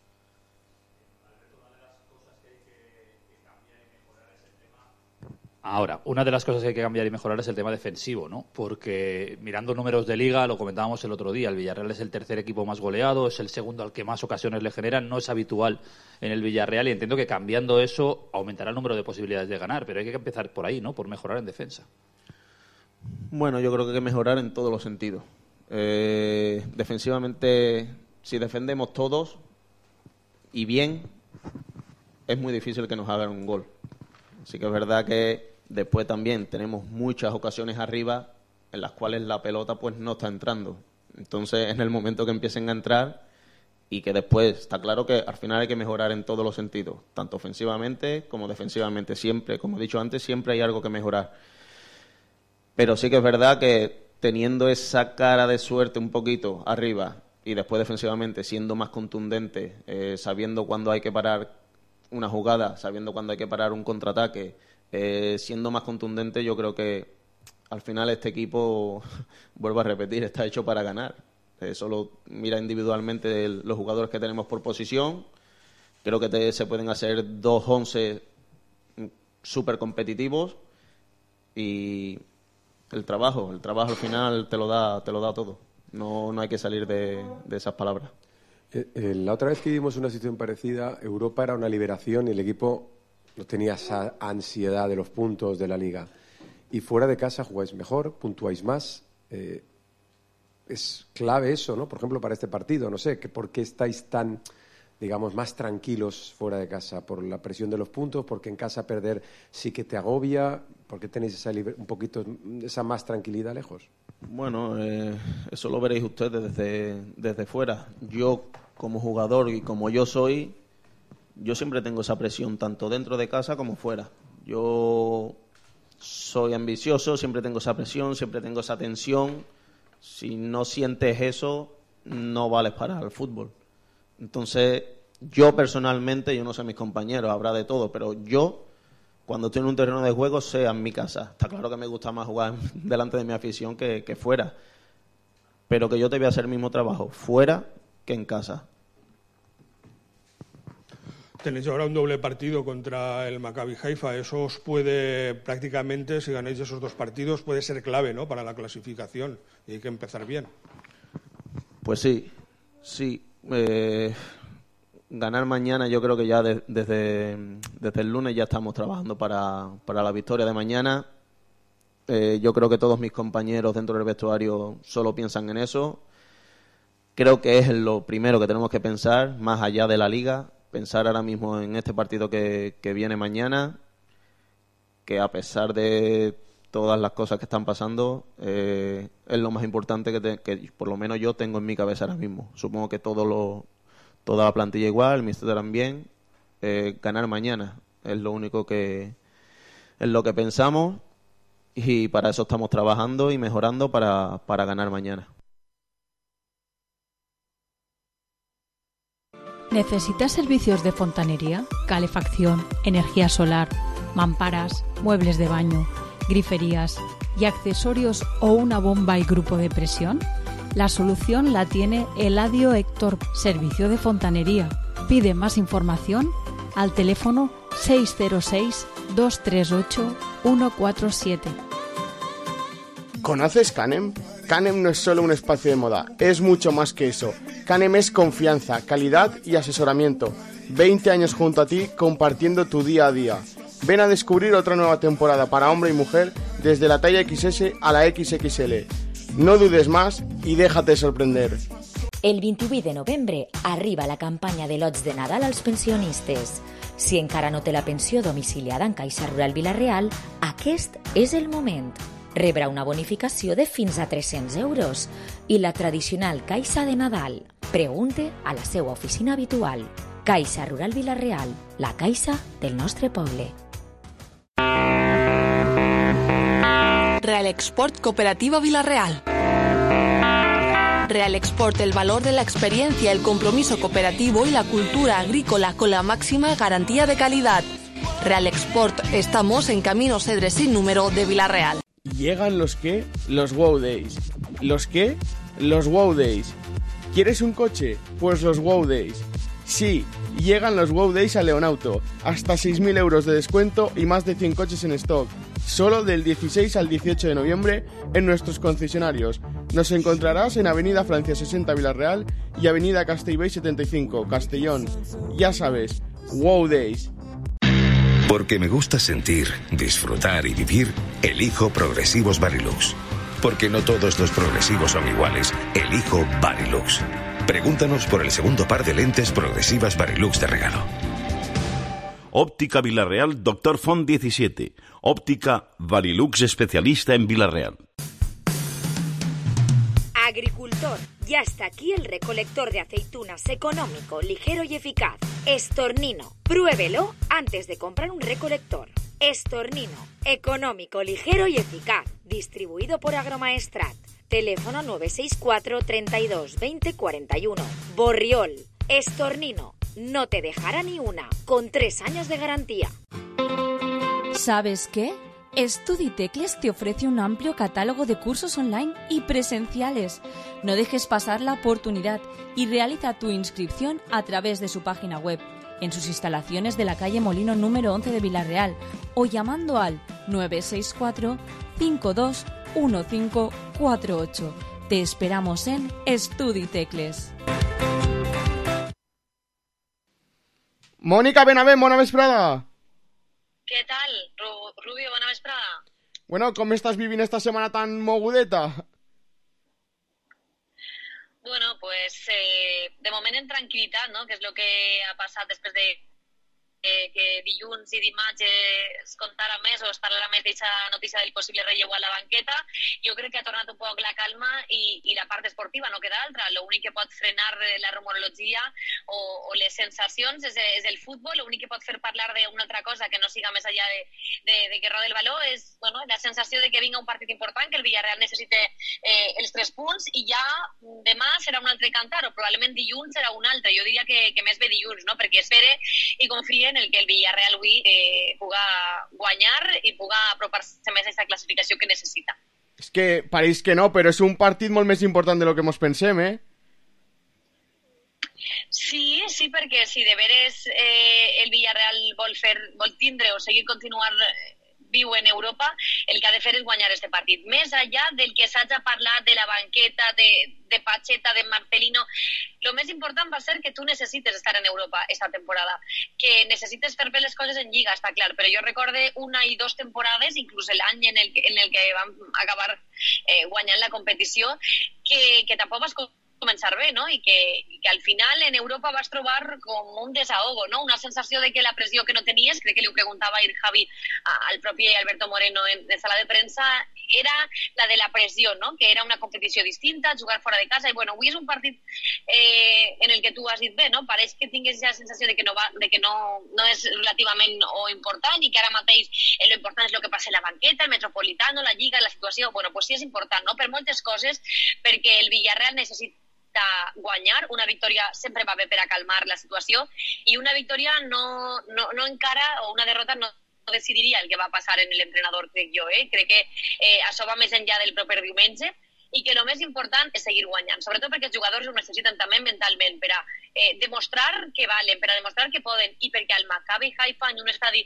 S17: Ahora, una de las cosas que hay que cambiar y mejorar es el tema defensivo, ¿no? Porque mirando números de liga, lo comentábamos el otro día, el Villarreal es el tercer equipo más goleado, es el segundo al que más ocasiones le generan, no es habitual en el Villarreal y entiendo que cambiando eso aumentará el número de posibilidades de ganar, pero hay que empezar por ahí, ¿no? Por mejorar en defensa.
S15: Bueno, yo creo que hay que mejorar en todos los sentidos. Defensivamente, si defendemos todos y bien, es muy difícil que nos hagan un gol. Así que es verdad que después también tenemos muchas ocasiones arriba en las cuales la pelota pues no está entrando. Entonces, en el momento que empiecen a entrar y que después, está claro que al final hay que mejorar en todos los sentidos, tanto ofensivamente como defensivamente. Siempre, como he dicho antes, siempre hay algo que mejorar. Pero sí que es verdad que teniendo esa cara de suerte un poquito arriba y después defensivamente siendo más contundente, sabiendo cuándo hay que parar una jugada, sabiendo cuándo hay que parar un contraataque, siendo más contundente, yo creo que al final este equipo, vuelvo a repetir, está hecho para ganar. Solo mira individualmente los jugadores que tenemos por posición. Creo que se pueden hacer 2 11 súper competitivos y el trabajo al final te lo da todo. No hay que salir de esas palabras.
S4: La otra vez que vivimos una situación parecida, Europa era una liberación y el equipo no tenía esa ansiedad de los puntos de la Liga. Y fuera de casa jugáis mejor, puntuáis más. Es clave eso, ¿no? Por ejemplo, para este partido, no sé, ¿por qué estáis tan, digamos, más tranquilos fuera de casa? ¿Por la presión de los puntos? ¿Porque en casa perder sí que te agobia? ¿Por qué tenéis un poquito esa más tranquilidad lejos?
S15: Bueno, eso lo veréis ustedes desde fuera. Yo, como jugador y como yo soy, yo siempre tengo esa presión, tanto dentro de casa como fuera. Yo soy ambicioso, siempre tengo esa presión, siempre tengo esa tensión. Si no sientes eso, no vales para el fútbol. Entonces, yo personalmente, yo no sé mis compañeros, habrá de todo, pero yo, cuando estoy en un terreno de juego, sea en mi casa. Está claro que me gusta más jugar delante de mi afición que fuera, pero que yo te voy a hacer el mismo trabajo fuera que en casa.
S16: Tenéis ahora un doble partido contra el Maccabi Haifa. Eso os puede, prácticamente, si ganáis esos 2 partidos, puede ser clave, ¿no?, para la clasificación. Y hay que empezar bien. Pues sí.
S15: Ganar mañana, yo creo que ya desde el lunes ya estamos trabajando para la victoria de mañana. Yo creo que todos mis compañeros dentro del vestuario solo piensan en eso. Creo que es lo primero que tenemos que pensar, más allá de la Liga. Pensar ahora mismo en este partido que viene mañana, que a pesar de todas las cosas que están pasando, es lo más importante que por lo menos yo tengo en mi cabeza ahora mismo. Supongo que toda la plantilla igual, el míster también. Ganar mañana es lo único es lo que pensamos, y para eso estamos trabajando y mejorando para ganar mañana.
S13: ¿Necesitas servicios de fontanería, calefacción, energía solar, mamparas, muebles de baño, griferías y accesorios o una bomba y grupo de presión? La solución la tiene Eladio Héctor, servicio de fontanería. Pide más información al teléfono 606-238-147.
S5: ¿Conoces Canem? Canem no es solo un espacio de moda, es mucho más que eso. Canem es confianza, calidad y asesoramiento. 20 años junto a ti, compartiendo tu día a día. Ven a descubrir otra nueva temporada para hombre y mujer, desde la talla XS a la XXL. No dudes más i déjate sorprender.
S1: El 28 de novembre arriba la campanya de lots de Nadal als pensionistes. Si encara no té la pensió domiciliada en Caixa Rural Vila-real, aquest és el moment. Rebrà una bonificació de fins a 300 euros i la tradicional Caixa de Nadal. Pregunte a la seva oficina habitual. Caixa Rural Vila-real, la caixa del nostre poble.
S9: Real Export Cooperativa Vila-real. Real Export, el valor de la experiencia, el compromiso cooperativo y la cultura agrícola con la máxima garantía de calidad. Real Export, estamos en Camino Cedres sin número de Vila-real.
S5: Llegan los Wow Days. ¿Los qué? Los Wow Days. ¿Quieres un coche? Pues los Wow Days. Sí, llegan los Wow Days a Leonauto. Hasta 6.000 euros de descuento y más de 100 coches en stock. Solo del 16 al 18 de noviembre en nuestros concesionarios. Nos encontrarás en Avenida Francia 60 Vila-real y Avenida Castellbell 75 Castellón. Ya sabes, Wow Days.
S18: Porque me gusta sentir, disfrutar y vivir, elijo Progresivos Varilux. Porque no todos los progresivos son iguales, elijo Varilux. Pregúntanos por el segundo par de lentes progresivas Varilux de regalo.
S3: Óptica Villarreal Dr. Font 17. Óptica Varilux especialista en Villarreal.
S1: Agricultor, ya está aquí el recolector de aceitunas económico, ligero y eficaz. Estornino, pruébelo antes de comprar un recolector. Estornino, económico, ligero y eficaz. Distribuido por Agromaestrat. Teléfono 964 32 20 41. Borriol, Estornino, no te dejará ni una, con 3 años de garantía.
S13: ¿Sabes qué? Estuditecles te ofrece un amplio catálogo de cursos online y presenciales. No dejes pasar la oportunidad y realiza tu inscripción a través de su página web, en sus instalaciones de la calle Molino número 11 de Villarreal o llamando al 964 52 1548. Te esperamos en Estuditecles.
S5: Mónica Benavent, bona vesprada.
S19: Què tal, Rubio? Bona vesprada.
S5: Bueno, com estàs vivint esta setmana tan mogudeta?
S19: Bueno, pues de moment en tranquil·litat, no? Que és el que ha passat després de que dilluns i dimarts es contara més o es parlarà més d'aquesta notícia del possible relleu a la banqueta. Jo crec que ha tornat un poc la calma i la part esportiva no queda altra. L'únic que pot frenar la rumorologia o les sensacions és el futbol. L'únic que pot fer parlar d'una altra cosa que no siga més enllà de que rode el baló és la sensació de que vinga un partit important, que el Villarreal necessita els 3 punts i ja demà serà un altre cantar o probablement dilluns serà un altre. Jo diria que més bé dilluns, no? Perquè espere i confia en el que el Villarreal avui puga guanyar i puga apropar-se més a aquesta classificació que necessita.
S5: És que pareix que no, però és un partit molt més important de lo que mos pensem, eh?
S19: Sí, perquè si de veres el Villarreal vol tindre o seguir continuar viu en Europa, el que ha de fer és guanyar este partit. Més enllà del que s'hagi parlat de la banqueta, de Pacheta, de Marcelino, lo més important va ser que tu necessites estar en Europa esta temporada, que necessites fer bé les coses en Lliga, està clar, però jo recorde 1 i 2 temporades, inclús l'any en el que vam acabar guanyant la competició, que tampoc vas començar bé, no? I que al final en Europa vas trobar com un desahogo, no? Una sensació de que la pressió que no tenies, crec que li ho preguntava ahir Javi al propi Alberto Moreno en sala de premsa, era la de la pressió, no? Que era una competició distinta, jugar fora de casa, i bueno, avui és un partit en el que tu has dit bé, no? Pareix que tingues ja la sensació de que no és relativament o important i que ara mateix lo important és el que passa a la banqueta, el Metropolitano, la Lliga, la situació, bueno, pues sí és important, no? Per moltes coses, perquè el Villarreal necessita guanyar, una victòria sempre va bé per a calmar la situació i una victòria no encara, o una derrota no decidiria el que va passar en l'entrenador, crec jo, crec que això va més enllà del proper diumenge i que el més important és seguir guanyant, sobretot perquè els jugadors ho necessiten també mentalment per a demostrar que valen, per a demostrar que poden i perquè al Maccabi Haifa en un estadi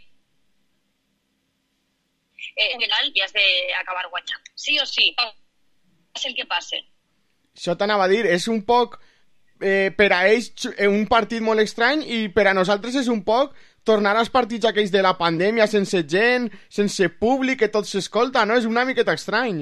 S19: final ja has d'acabar guanyant, sí o sí, passi el que passi.
S5: Això t'anava a dir, és un poc per a ells un partit molt estrany i per a nosaltres és un poc tornar als partits aquells de la pandèmia sense gent, sense públic, que tot s'escolta, no? És una miqueta estrany.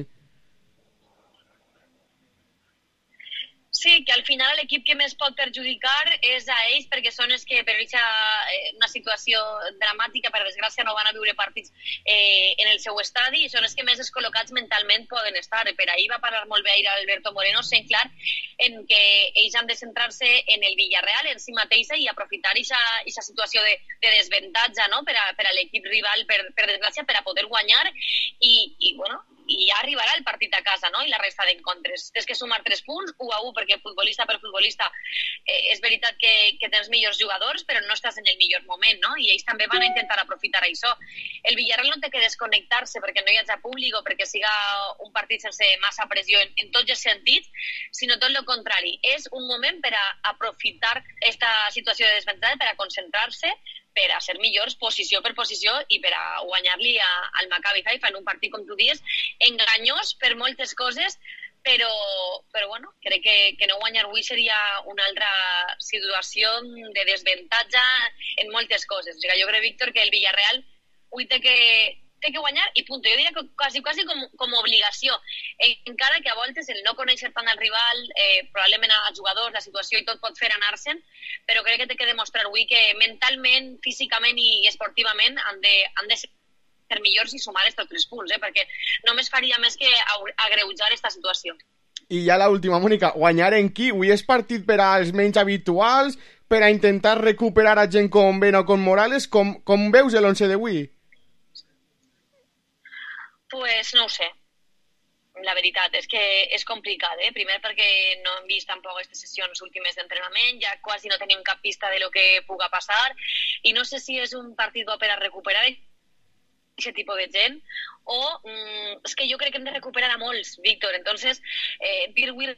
S19: Sí, que al final l'equip que més pot perjudicar és a ells perquè són els que per una situació dramàtica, per desgràcia no van a viure partits en el seu estadi i són els que més descol·locats mentalment poden estar. Per ahir va parlar molt bé ahir Alberto Moreno, sent clar en que ells han de centrar-se en el Villarreal, en si mateixa i aprofitar aquesta situació de desavantatge, no? Per a l'equip rival, per desgràcia, per a poder guanyar i bueno, i ja arribarà el partit a casa, no? I la resta d'encontres. Tens que sumar 3 punts, 1-1, perquè futbolista per futbolista és veritat que tens millors jugadors, però no estàs en el millor moment, no? I ells també van a intentar aprofitar això. El Villarreal no té que desconnectar-se perquè no hi hagi públic o perquè siga un partit sense massa pressió en tots els sentits, sinó tot el contrari. És un moment per a aprofitar aquesta situació de desavantatge, per a concentrar-se, per a ser millors posició per posició i per a guanyar-li al Maccabi Haifa en un partit, com tu dius, enganyós per moltes coses, però bueno, crec que no guanyar avui seria una altra situació de desavantatge en moltes coses. O sigui, jo crec, Víctor, que el Villarreal avui té que té que guanyar i punt. Jo diria que quasi com obligació, encara que a voltes el no conèixer tant el rival, probablement als jugadors, la situació i tot pot fer anar-se'n, però crec que té que demostrar avui que mentalment, físicament i esportivament han de ser millors i sumar estos 3 punts, perquè només faria més que agreujar aquesta situació.
S5: I ja l'última, Mònica, guanyar en qui? Avui és partit per als menys habituals, per a intentar recuperar a gent com Ben o com Morales? Com veus l'11 d'avui?
S19: Pues no ho sé. La veritat és que és complicat, Primer perquè no hem vist tampoc aquestes sessions últimes d'entrenament, ja quasi no tenim cap pista de lo que puga passar, i no sé si és un partit bo per a recuperar aquest tipus de gent, o és que jo crec que hem de recuperar a molts, Víctor. Entonces, dir-ho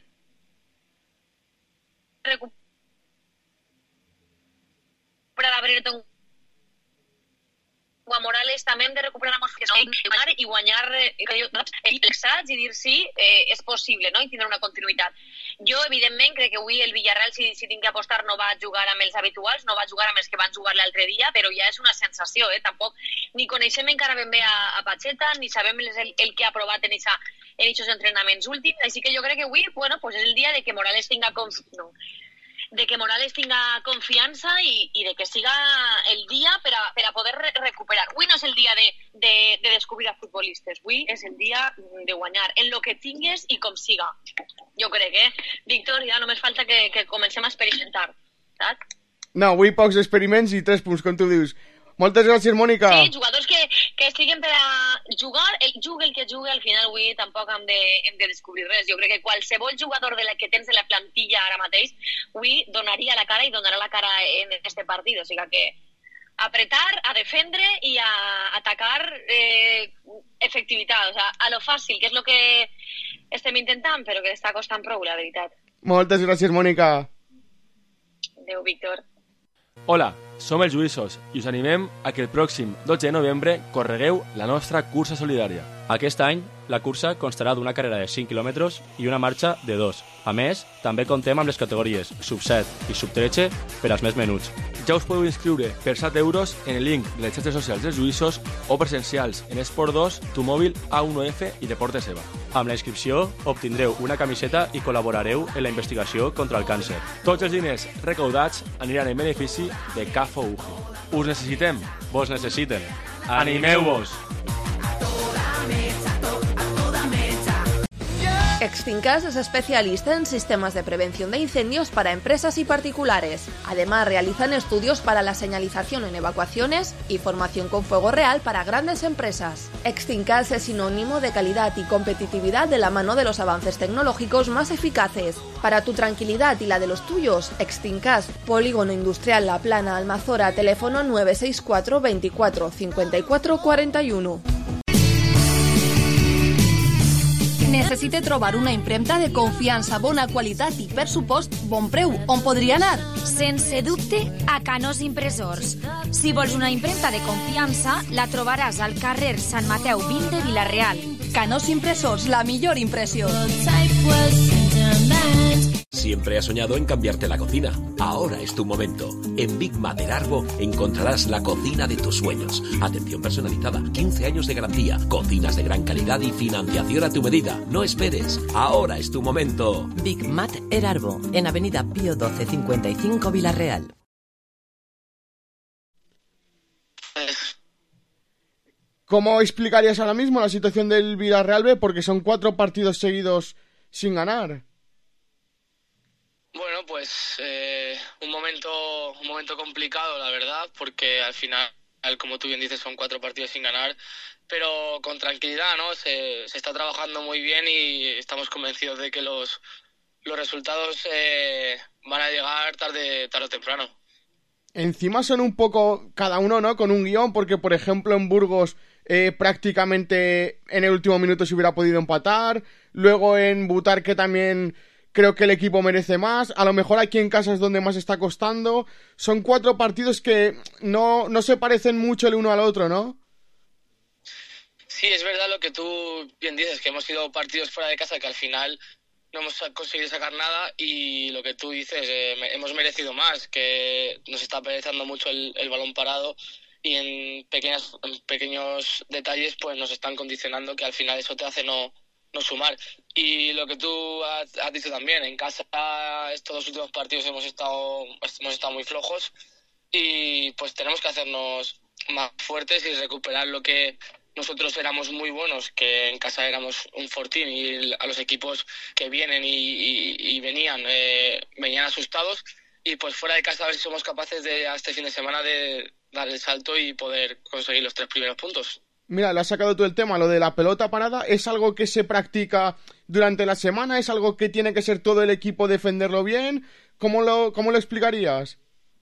S19: recuperar a Brereton o a Morales també hem de recuperar a molts que són i guanyar l'exaig i dir sí, és possible, no? I tindre una continuïtat. Jo, evidentment, crec que avui el Villarreal, si tinc que apostar, no va jugar amb els habituals, no va jugar amb els que van jugar l'altre dia, però ja és una sensació, Tampoc ni coneixem encara ben bé a Pacheta, ni sabem el que ha provat en aquests entrenaments últims, així que jo crec que avui, bueno, pues és el dia de que Morales tinga confiança i de que siga el dia per a poder recuperar. Avui no és el dia de descobrir a futbolistes, avui és el dia de guanyar, en lo que tingues i com siga. Jo crec, Víctor, ja només falta que comencem a experimentar, saps?
S5: No, avui pocs experiments i 3 punts, com tu dius. Moltes gràcies, Mònica.
S19: Sí, jugadors que estiguen per a jugar, jugue el que jugue, al final avui tampoc hem de descobrir res. Jo crec que qualsevol jugador de la que tens de la plantilla ara mateix, avui donaria la cara i donarà la cara en este partit. O sigui que apretar, a defendre i a atacar efectivitat. O sigui, a lo fàcil, que és el que estem intentant, però que està costant prou, la veritat.
S5: Moltes gràcies, Mònica.
S19: Adéu, Víctor.
S20: Hola, som els Lluïssos i us animem a que el pròxim 12 de novembre corregueu la nostra cursa solidària. Aquest any, la cursa constarà d'una carrera de 5 quilòmetres i una marxa de 2. A més, també contem amb les categories sub-7 i sub-13 per als més menuts. Ja us podeu inscriure per 7 euros en el link de les xarxes socials dels Lluïssos o presencials en Esport 2, Tu Mòbil, A1F i Deportes EVA. Amb la inscripció obtindreu una camiseta i col·laborareu en la investigació contra el càncer. Tots els diners recaudats aniran en benefici de CAFO UGI. Us necessitem, vos necessiten. Animeu-vos!
S9: Extincas es especialista en sistemas de prevención de incendios para empresas y particulares. Además, realizan estudios para la señalización en evacuaciones y formación con fuego real para grandes empresas. Extincas es sinónimo de calidad y competitividad de la mano de los avances tecnológicos más eficaces. Para tu tranquilidad y la de los tuyos, Extincas, Polígono Industrial La Plana, Almazora, teléfono 964 24 54 41.
S21: Necessite trobar una impremta de confiança, bona qualitat i, per supost, bon preu. On podria anar?
S22: Sense dubte, a Canós Impressors. Si vols una impremta de confiança, la trobaràs al carrer Sant Mateu 20 de Vila-real.
S21: Canós Impressors, la millor impressió.
S23: Siempre has soñado en cambiarte la cocina. Ahora es tu momento. En Big Mater Arbo encontrarás la cocina de tus sueños. Atención personalizada, 15 años de garantía, cocinas de gran calidad y financiación a tu medida. No esperes. Ahora es tu momento.
S24: Big Mater Arbo, en Avenida Pío 12 55 Vila-real.
S5: ¿Cómo explicarías ahora mismo la situación del Villarreal B? Porque son 4 partidos seguidos sin ganar.
S25: Bueno, pues un momento complicado, la verdad, porque al final, como tú bien dices, son 4 partidos sin ganar, pero con tranquilidad, ¿no? Se está trabajando muy bien y estamos convencidos de que los resultados van a llegar tarde o temprano.
S5: Encima son un poco cada uno, ¿no? Con un guión, porque por ejemplo en Burgos prácticamente en el último minuto se hubiera podido empatar, luego en Butarque también creo que el equipo merece más, a lo mejor aquí en casa es donde más está costando. Son 4 partidos que no se parecen mucho el uno al otro, ¿no?
S25: Sí, es verdad lo que tú bien dices, que hemos sido partidos fuera de casa que al final no hemos conseguido sacar nada, y lo que tú dices, hemos merecido más, que nos está perezando mucho el balón parado y en pequeños detalles pues nos están condicionando, que al final eso te hace no sumar. Y lo que tú has dicho también, en casa estos 2 últimos partidos hemos estado muy flojos y pues tenemos que hacernos más fuertes y recuperar lo que nosotros éramos muy buenos, que en casa éramos un fortín, y a los equipos que vienen y venían asustados, y pues fuera de casa a ver si somos capaces de a este fin de semana de dar el salto y poder conseguir los 3 primeros puntos.
S5: Mira, lo has sacado tú el tema, lo de la pelota parada, ¿es algo que se practica durante la semana? ¿Es algo que tiene que ser todo el equipo defenderlo bien? ¿Cómo lo explicarías?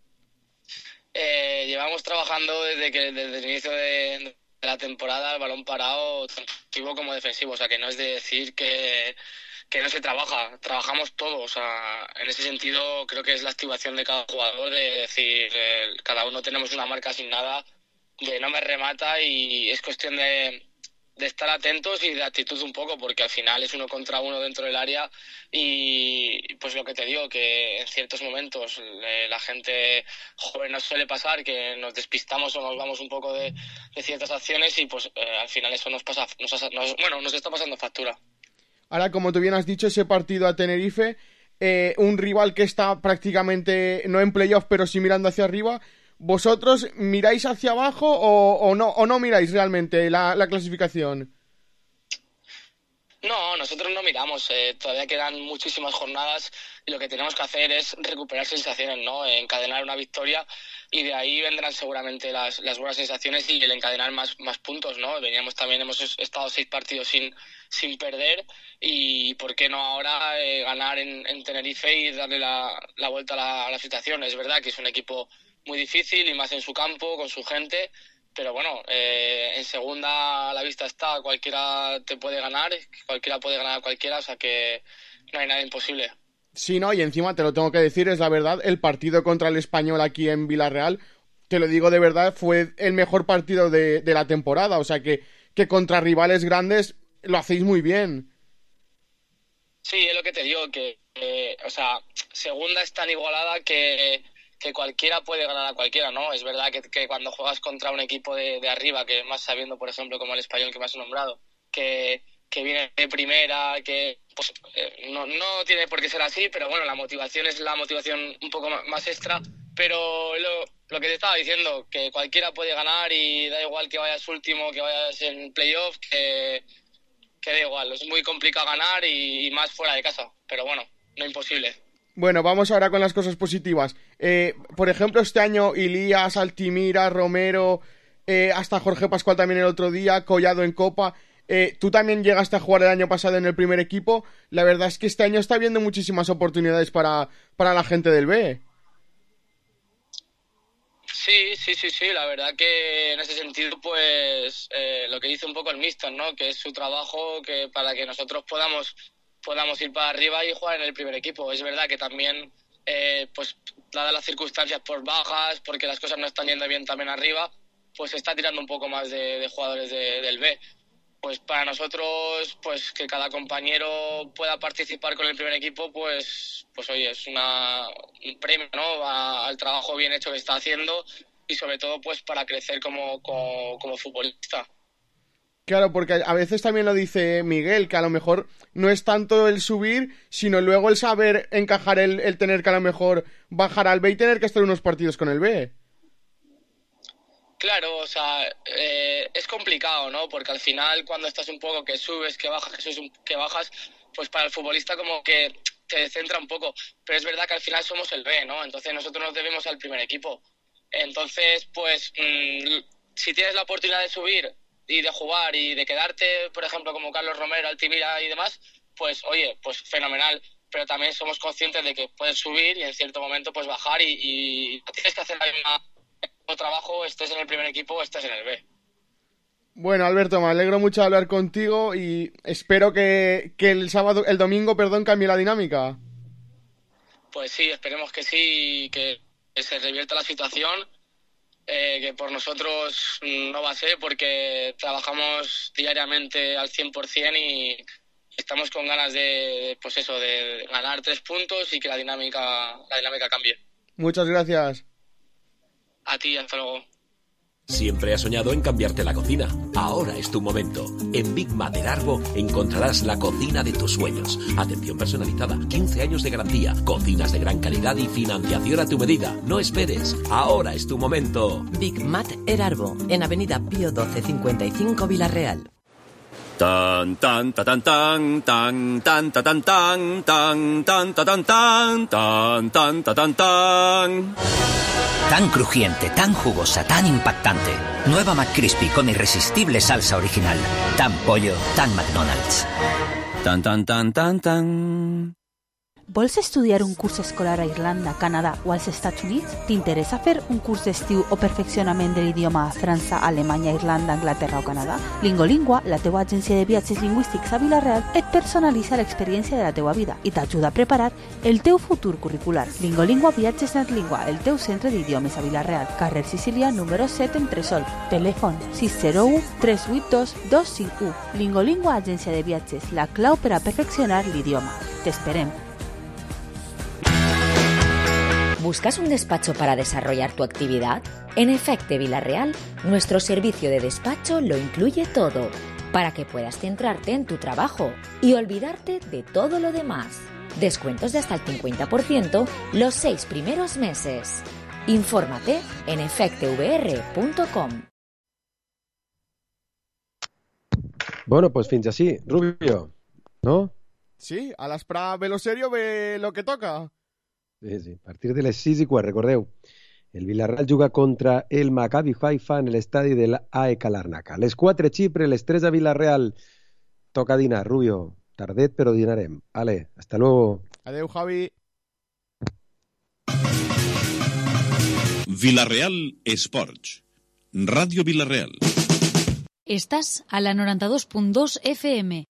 S25: Llevamos trabajando desde el inicio de la temporada el balón parado, tanto ofensivo como defensivo, o sea que no es de decir que no se trabajamos todos, o sea, en ese sentido creo que es la activación de cada jugador, de decir, cada uno tenemos una marca asignada de no me remata, y es cuestión de estar atentos y de actitud un poco, porque al final es 1 contra 1 dentro del área, y pues lo que te digo, que en ciertos momentos la gente joven nos suele pasar que nos despistamos o nos vamos un poco de ciertas acciones, y pues al final eso nos está pasando factura.
S5: Ahora, como tú bien has dicho, ese partido a Tenerife, un rival que está prácticamente no en playoff, pero sí mirando hacia arriba. ¿Vosotros miráis hacia abajo o no miráis realmente la clasificación?
S25: No, nosotros no miramos. Todavía quedan muchísimas jornadas y lo que tenemos que hacer es recuperar sensaciones, ¿no? Encadenar una victoria, y de ahí vendrán seguramente las buenas sensaciones y el encadenar más puntos, ¿no? Hemos estado 6 partidos sin perder, y ¿por qué no ahora ganar en Tenerife y darle la vuelta a la situación? Es verdad que es un equipo muy difícil, y más en su campo, con su gente, pero bueno, en segunda a la vista está, cualquiera te puede ganar, cualquiera puede ganar a cualquiera, o sea que no hay nada imposible.
S5: Sí, no, y encima te lo tengo que decir, es la verdad, el partido contra el Español aquí en Villarreal, te lo digo de verdad, fue el mejor partido de la temporada, o sea que contra rivales grandes lo hacéis muy bien.
S25: Sí, es lo que te digo, que o sea, segunda es tan igualada que cualquiera puede ganar a cualquiera, ¿no? Es verdad que cuando juegas contra un equipo de arriba, que más sabiendo, por ejemplo, como el Español que me has nombrado, que viene de primera, que pues no tiene por qué ser así, pero bueno, la motivación es la motivación un poco más extra, pero lo que te estaba diciendo, que cualquiera puede ganar, y da igual que vayas último, que vayas en playoff, que da igual, es muy complicado ganar, y más fuera de casa, pero bueno, no imposible.
S5: Bueno, vamos ahora con las cosas positivas. Por ejemplo, este año Ilías, Altimira, Romero, hasta Jorge Pascual también el otro día, Collado en Copa. Tú también llegaste a jugar el año pasado en el primer equipo. La verdad es que este año está habiendo muchísimas oportunidades para la gente del B.
S25: Sí, la verdad que en ese sentido, pues lo que dice un poco el míster, ¿no? Que es su trabajo, que para que nosotros podamos ir para arriba y jugar en el primer equipo. Es verdad que también, pues dadas las circunstancias por bajas, porque las cosas no están yendo bien también arriba, pues se está tirando un poco más de jugadores del B. Pues para nosotros, pues que cada compañero pueda participar con el primer equipo, pues oye, es un premio, ¿no? Al trabajo bien hecho que está haciendo, y sobre todo pues para crecer como futbolista.
S5: Claro, porque a veces también lo dice Miguel, que a lo mejor no es tanto el subir, sino luego el saber encajar, el tener que a lo mejor bajar al B y tener que estar unos partidos con el B.
S25: Claro, o sea, es complicado, ¿no? Porque al final cuando estás un poco que subes, que bajas, que bajas, pues para el futbolista como que te centra un poco. Pero es verdad que al final somos el B, ¿no? Entonces nosotros nos debemos al primer equipo. Entonces, pues, si tienes la oportunidad de subir y de jugar y de quedarte, por ejemplo, como Carlos Romero, Altimira y demás, pues, oye, pues fenomenal. Pero también somos conscientes de que puedes subir y en cierto momento pues bajar, y tienes que hacer la misma trabajo, estés en el primer equipo o estés en el B.
S5: Bueno, Alberto, me alegro mucho de hablar contigo y espero que el domingo, cambie la dinámica.
S25: Pues sí, esperemos que sí, que se revierta la situación, que por nosotros no va a ser, porque trabajamos diariamente al 100% y estamos con ganas de ganar 3 puntos y que la dinámica cambie.
S5: Muchas gracias.
S25: A ti, hasta luego.
S23: Siempre has soñado en cambiarte la cocina. Ahora es tu momento. En Big Mat del Arbo encontrarás la cocina de tus sueños. Atención personalizada, 15 años de garantía, cocinas de gran calidad y financiación a tu medida. No esperes. Ahora es tu momento.
S24: Big Mat del Arbo, en Avenida Pío 12 55 Villarreal.
S23: Tan tan ta tan tan tan tan ta tan tan tan tan ta tan tan tan tan ta tan tan.
S2: Tan crujiente, tan jugosa, tan impactante. Nueva McCrispy con irresistible salsa original. Tan pollo, tan McDonald's.
S23: Tan tan tan tan tan.
S6: Vols estudiar un curs escolar a Irlanda, Canadà o als Estats Units? T'interessa fer un curs d'estiu o perfeccionament de l'idioma a França, Alemanya, Irlanda, Anglaterra o Canadà? Lingolingua, la teua agència de viatges lingüístics a Vila-real, et personalitza l'experiència de la teua vida i t'ajuda a preparar el teu futur curricular. Lingolingua Viatges Netlingua, el teu centre d'idiomes a Vila-real, carrer Sicília, número 7, Entresol. Telèfon 601 382 251. Lingolingua, agència de viatges, la clau per a perfeccionar l'idioma. T'esperem.
S1: ¿Buscas un despacho para desarrollar tu actividad? En Efecte Vila-real, nuestro servicio de despacho lo incluye todo, para que puedas centrarte en tu trabajo y olvidarte de todo lo demás. Descuentos de hasta el 50% los 6 primeros meses. Infórmate en efectevr.com.
S4: Bueno, pues fins així. Rubio, no?
S5: Sí, a l'esprà ve lo serio, ve lo que toca.
S4: Sí. A partir de les 6:15, recordeu. El Villarreal juga contra el Maccabi Haifa en l'estadi de l'AEK Larnaca. Les 4 a Xipre, les 3 a Villarreal. Toca dinar, Rubio. Tardet, però dinarem. Ale, hasta luego.
S5: Adeu, Javi.
S3: Villarreal Esports. Ràdio Villarreal.
S13: Estàs a la 92.2 FM,